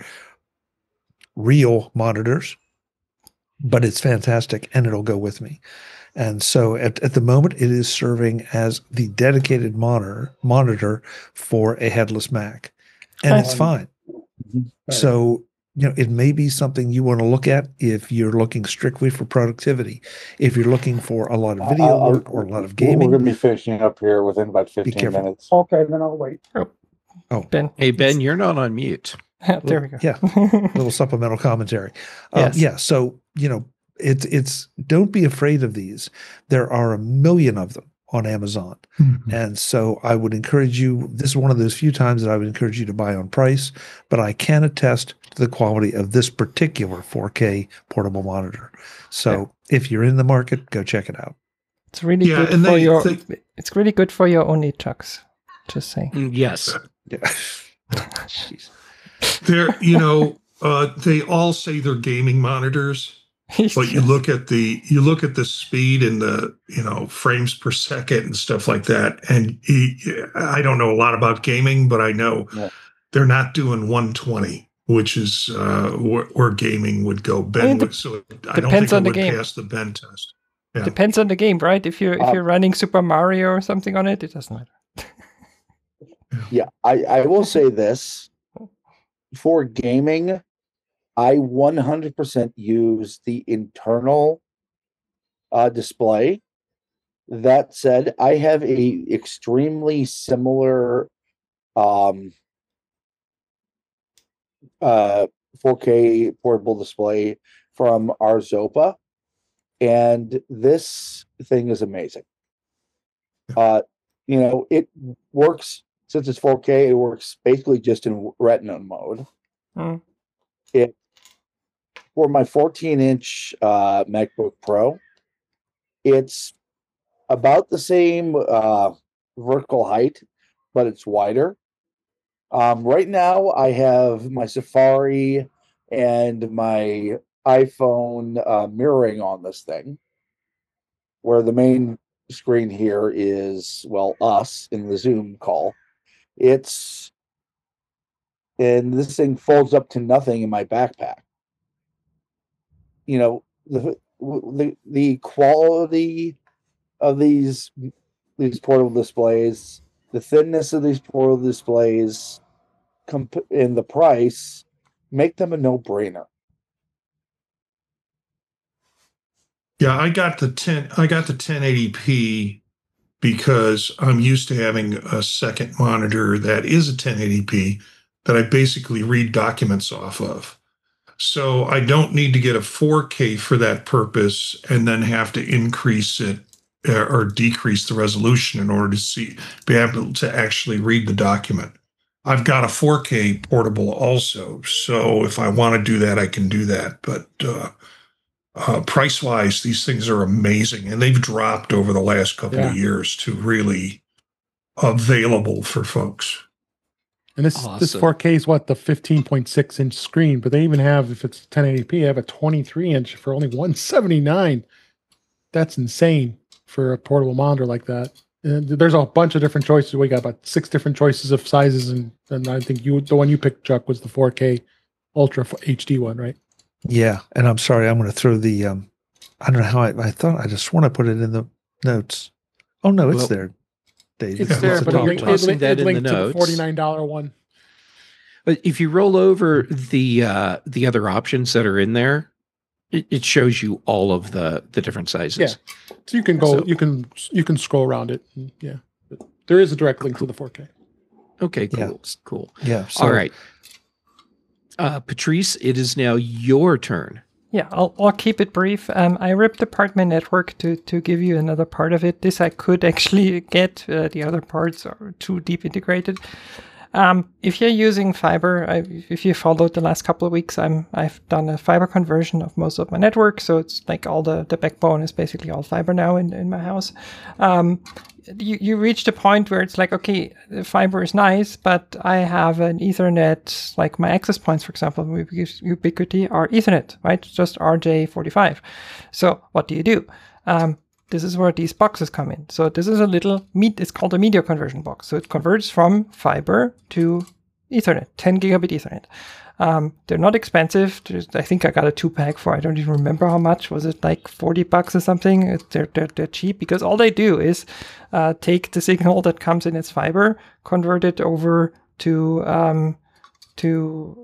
real monitors, but it's fantastic and it'll go with me. And so at, at the moment, it is serving as the dedicated monitor monitor for a headless Mac. And it's fine. So, you know, it may be something you want to look at if you're looking strictly for productivity. If you're looking for a lot of video I'll- work or a lot of gaming, We're going to be finishing up here within about fifteen careful. minutes. Okay, then I'll wait. Ben. Hey, Ben, you're not on mute. There we go. Yeah. a little supplemental commentary. Um, Yes. Yeah. So, you know, it's, it's, don't be afraid of these. There are a million of them on Amazon. Mhm. And so I would encourage you, this is one of those few times that I would encourage you to buy on price, but I can attest to the quality of this particular four K portable monitor. So if you're in the market, go check it out. It's really Yeah, good and for they- your they- it's really good for your only Chucks. Just saying. Mm, Yes. Yeah. Jeez. They're, you know, uh, they all say they're gaming monitors, but you look at the you look at the speed and the you know frames per second and stuff like that, and you, I don't know a lot about gaming, but I know Yeah. they're not doing one twenty, which is uh, where, where gaming would go. Ben, I mean, would, so I don't depends think it on the would game. pass the Ben test. Yeah. Depends on the game, right? If you're if Uh, you're running Super Mario or something on it, it doesn't matter. Yeah, I, I will say this. For gaming, I one hundred percent use the internal uh, display. That said, I have a extremely similar um, uh, four K portable display from our Zopa, and this thing is amazing. Uh, you know, it works. Since it's four K, it works basically just in Retina mode. Mm. It for my fourteen inch uh, MacBook Pro, it's about the same uh, vertical height, but it's wider. Um, right now, I have my Safari and my iPhone uh, mirroring on this thing, where the main screen here is, well, us in the Zoom call. It's and this thing folds up to nothing in my backpack. You know, the the the quality of these these portable displays, the thinness of these portable displays, comp- and the price make them a no-brainer. Yeah, I got the ten. I got the ten eighty p because I'm used to having a second monitor that is a ten eighty p that I basically read documents off of. So I don't need to get a four K for that purpose and then have to increase it uh, or decrease the resolution in order to see be able to actually read the document. I've got a four K portable also, so if I want to do that, I can do that. But uh, uh, price-wise, these things are amazing, and they've dropped over the last couple Yeah. of years to really available for folks. And this Awesome. this four K is what, the fifteen point six inch screen, but they even have, if it's ten eighty p, they have a twenty-three inch for only one seventy-nine. That's insane for a portable monitor like that. And there's a bunch of different choices. We got about six different choices of sizes, and, and I think you the one you picked, Chuck, was the four K Ultra H D one, right? Yeah, and I'm sorry, I'm going to throw the. Um, I don't know how I. I thought I just want to put it in the notes. Oh no, it's Well, there, Dave. It's Yeah, there, let's but it, talk link, about it, link- that it in the linked to the notes. forty-nine dollar one. But if you roll over the uh, the other options that are in there, it, it shows you all of the the different sizes. Yeah. So you can go, So- you can you can scroll around it. and Yeah, but there is a direct link to the four K. Okay. Cool. Yeah. Cool. Yeah. So, All right. Uh, Patrice, it is now your turn. Yeah, I'll, I'll keep it brief. Um, I ripped apart my network to, to give you another part of it. This I could actually get. Uh, the other parts are too deep integrated. Um, if you're using fiber, I, if you followed the last couple of weeks, I'm I've done a fiber conversion of most of my network, so it's like all the, the backbone is basically all fiber now in, in my house. Um, you you reached a point where it's like, okay, the fiber is nice, but I have an Ethernet, like my access points, for example, with Ubiquiti are Ethernet, right? Just R J forty-five. So what do you do? Um, This is where these boxes come in. So this is a little, meet. it's called a media conversion box. So it converts from fiber to Ethernet, ten gigabit Ethernet. Um, they're not expensive. There's, I think I got a two pack for, I don't even remember how much. Was it like forty bucks or something? It- They're, they're, they're cheap because all they do is uh, take the signal that comes in as fiber, convert it over to, um, to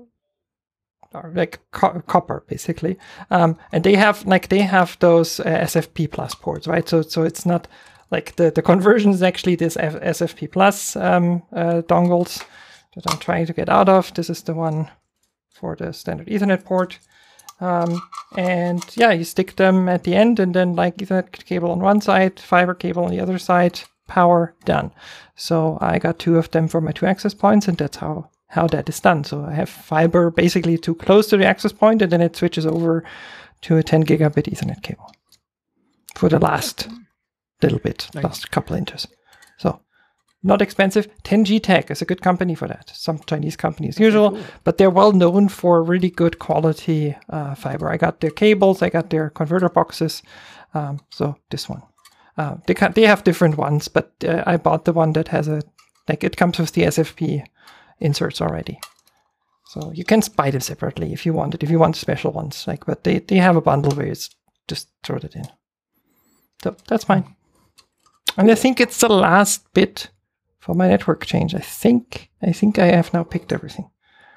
or like co- copper basically, um, and they have like they have those uh, S F P plus ports, right? So so it's not like the the conversion is actually this F- S F P plus um, uh, dongles that I'm trying to get out of. This is the one for the standard Ethernet port, um, and yeah, you stick them at the end, and then like Ethernet cable on one side, fiber cable on the other side, power done. So I got two of them for my two access points, and that's how. how that is done. So I have fiber basically too close to the access point, and then it switches over to a ten gigabit Ethernet cable for the last little bit, Nice. last couple inches. So not expensive. ten G Tech is a good company for that. Some Chinese company as usual, but they're well known for really good quality uh, fiber. I got their cables, I got their converter boxes. Um, so this one. Uh, they, can, they have different ones, but uh, I bought the one that has a, like it comes with the S F P inserts already. So you can buy them separately if you want it, if you want special ones. Like, but they, they have a bundle where it's just throw it in. So that's mine. And I think it's the last bit for my network change. I think I think I have now picked everything.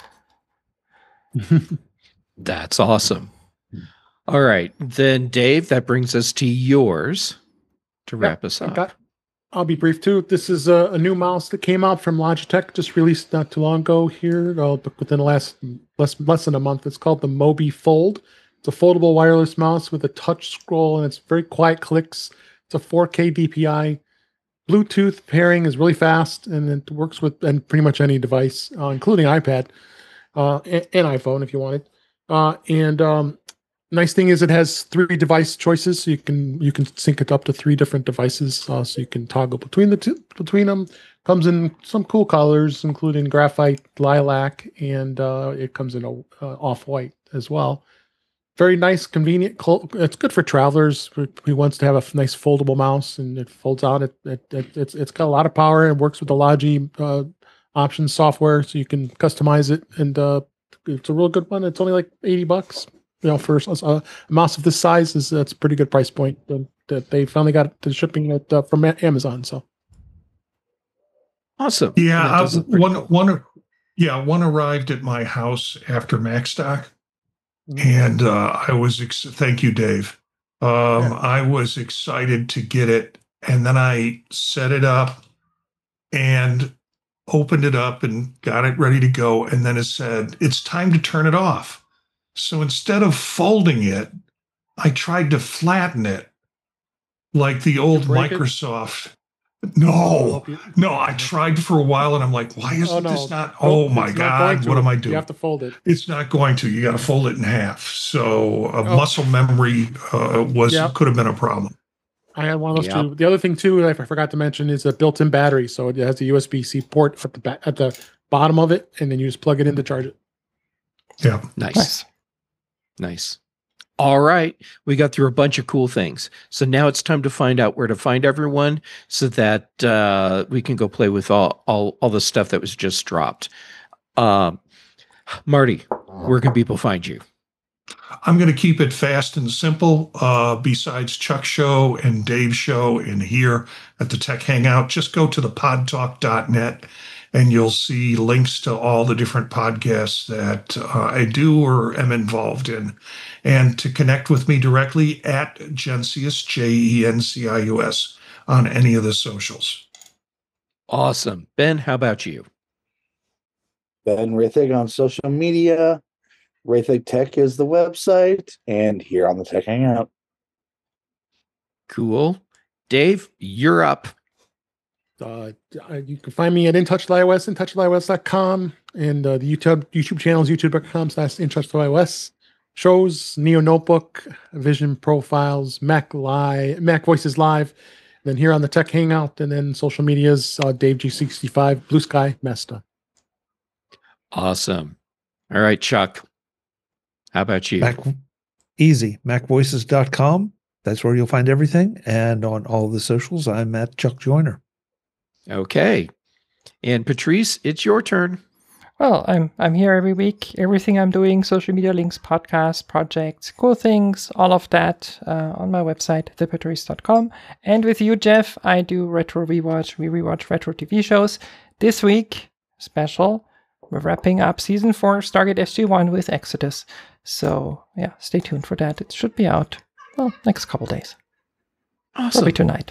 That's awesome. All right. Then, Dave, that brings us to yours to wrap us I up. got- I'll be brief too. This is a, a new mouse that came out from Logitech, just released not too long ago here, uh, but within the last less less than a month. It's called the Mobi Fold. It's a foldable wireless mouse with a touch scroll, and it's very quiet clicks. It's a four K D P I. Bluetooth pairing is really fast, and it works with and pretty much any device, uh, including iPad uh, and, and iPhone if you want it. Uh, and um, nice thing is it has three device choices, so you can you can sync it up to three different devices, uh, so you can toggle between the two between them. Comes in some cool colors, including graphite, lilac, and uh, it comes in a uh, off white as well. Very nice, convenient. col- It's good for travelers who who wants to have a nice foldable mouse, and it folds out. It, it, it it's it's got a lot of power and works with the Logi uh, options software, so you can customize it. And uh, it's a real good one. It's only like eighty bucks. You know, for a, a mouse of this size, is that's a pretty good price point. uh, That they finally got the shipping it uh, from A- Amazon. So Awesome. Yeah, That I, does look pretty one cool. one yeah one arrived at my house after MacStock, and uh, I was ex- thank you, Dave. Um, Yeah. I was excited to get it, and then I set it up and opened it up and got it ready to go, and then it said it's time to turn it off. So instead of folding it, I tried to flatten it like the old break it? Microsoft. No, no, I tried for a while, and I'm like, why isn't Oh, no. this not? Nope, Oh my it's not going God, to. what am I You doing? have to fold it. It's not going to. You got to fold it in half. So uh, Oh. muscle memory uh, was Yeah. could have been a problem. I had one of those Yep. too. The other thing too, that I forgot to mention, is a built-in battery. So it has a U S B C port at the ba- at the bottom of it, and then you just plug it in to charge it. Yeah. Nice. Nice. Nice. All right. We got through a bunch of cool things. So now it's time to find out where to find everyone so that uh, we can go play with all, all, all the stuff that was just dropped. Um, Marty, where can people find you? I'm going to keep it fast and simple. Uh, besides Chuck's show and Dave's show and here at the Tech Hangout, just go to the pod talk dot net and you'll see links to all the different podcasts that uh, I do or am involved in. And to connect with me directly at Gencius, J E N C I U S, on any of the socials. Awesome. Ben, how about you? Ben Rethig on social media. Rethig Tech is the website, and here on the Tech Hangout. Cool. Dave, you're up. Uh, you can find me at InTouch.iOS, InTouch.iOS dot com, and uh, the YouTube YouTube channel is youtube dot com slash InTouch.iOS. Shows, Neo Notebook, Vision Profiles, Mac Live, Mac Voices Live, then here on the Tech Hangout, and then social medias, uh, Dave G sixty-five, Blue Sky, Mesta. Awesome. All right, Chuck. How about you? Mac, easy. Mac Voices dot com. That's where you'll find everything. And on all the socials, I'm at Chuck Joyner. Okay. And Patrice, it's your turn. Well, I'm I'm here every week. Everything I'm doing, social media links, podcasts, projects, cool things, all of that uh, on my website, the patrice dot com. And with you, Jeff, I do retro rewatch. We rewatch retro T V shows. This week, special, we're wrapping up season four, Stargate S G one with Exodus. So yeah, stay tuned for that. It should be out, well, next couple days. Awesome. Probably tonight.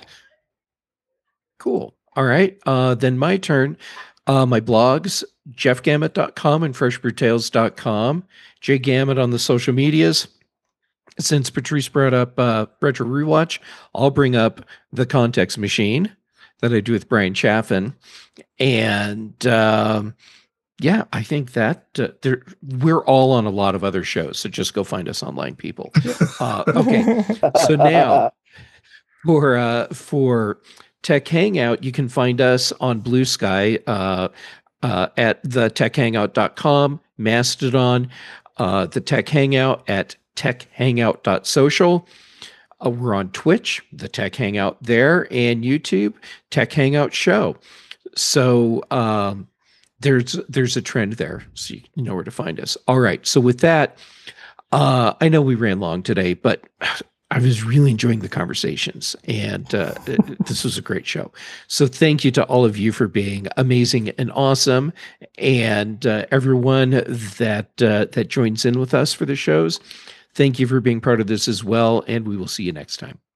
Cool. All right. Uh, then my turn. Uh, my blogs, jeff gamet dot com and fresh brew tales dot com. Jay Gamet on the social medias. Since Patrice brought up uh, Retro Rewatch, I'll bring up The Context Machine that I do with Brian Chaffin. And um, yeah, I think that uh, there, we're all on a lot of other shows. So just go find us online, people. Uh, okay. So now for uh, for Tech Hangout, you can find us on Blue Sky uh, uh, at the tech hangout dot com, Mastodon, uh, the Tech Hangout at tech hangout dot social. Uh, we're on Twitch, the Tech Hangout there, and YouTube, Tech Hangout Show. So um, there's there's a trend there, so you know where to find us. All right. So with that, uh, I know we ran long today, but I was really enjoying the conversations, and uh, this was a great show. So thank you to all of you for being amazing and awesome, and uh, everyone that uh, that joins in with us for the shows. Thank you for being part of this as well, and we will see you next time.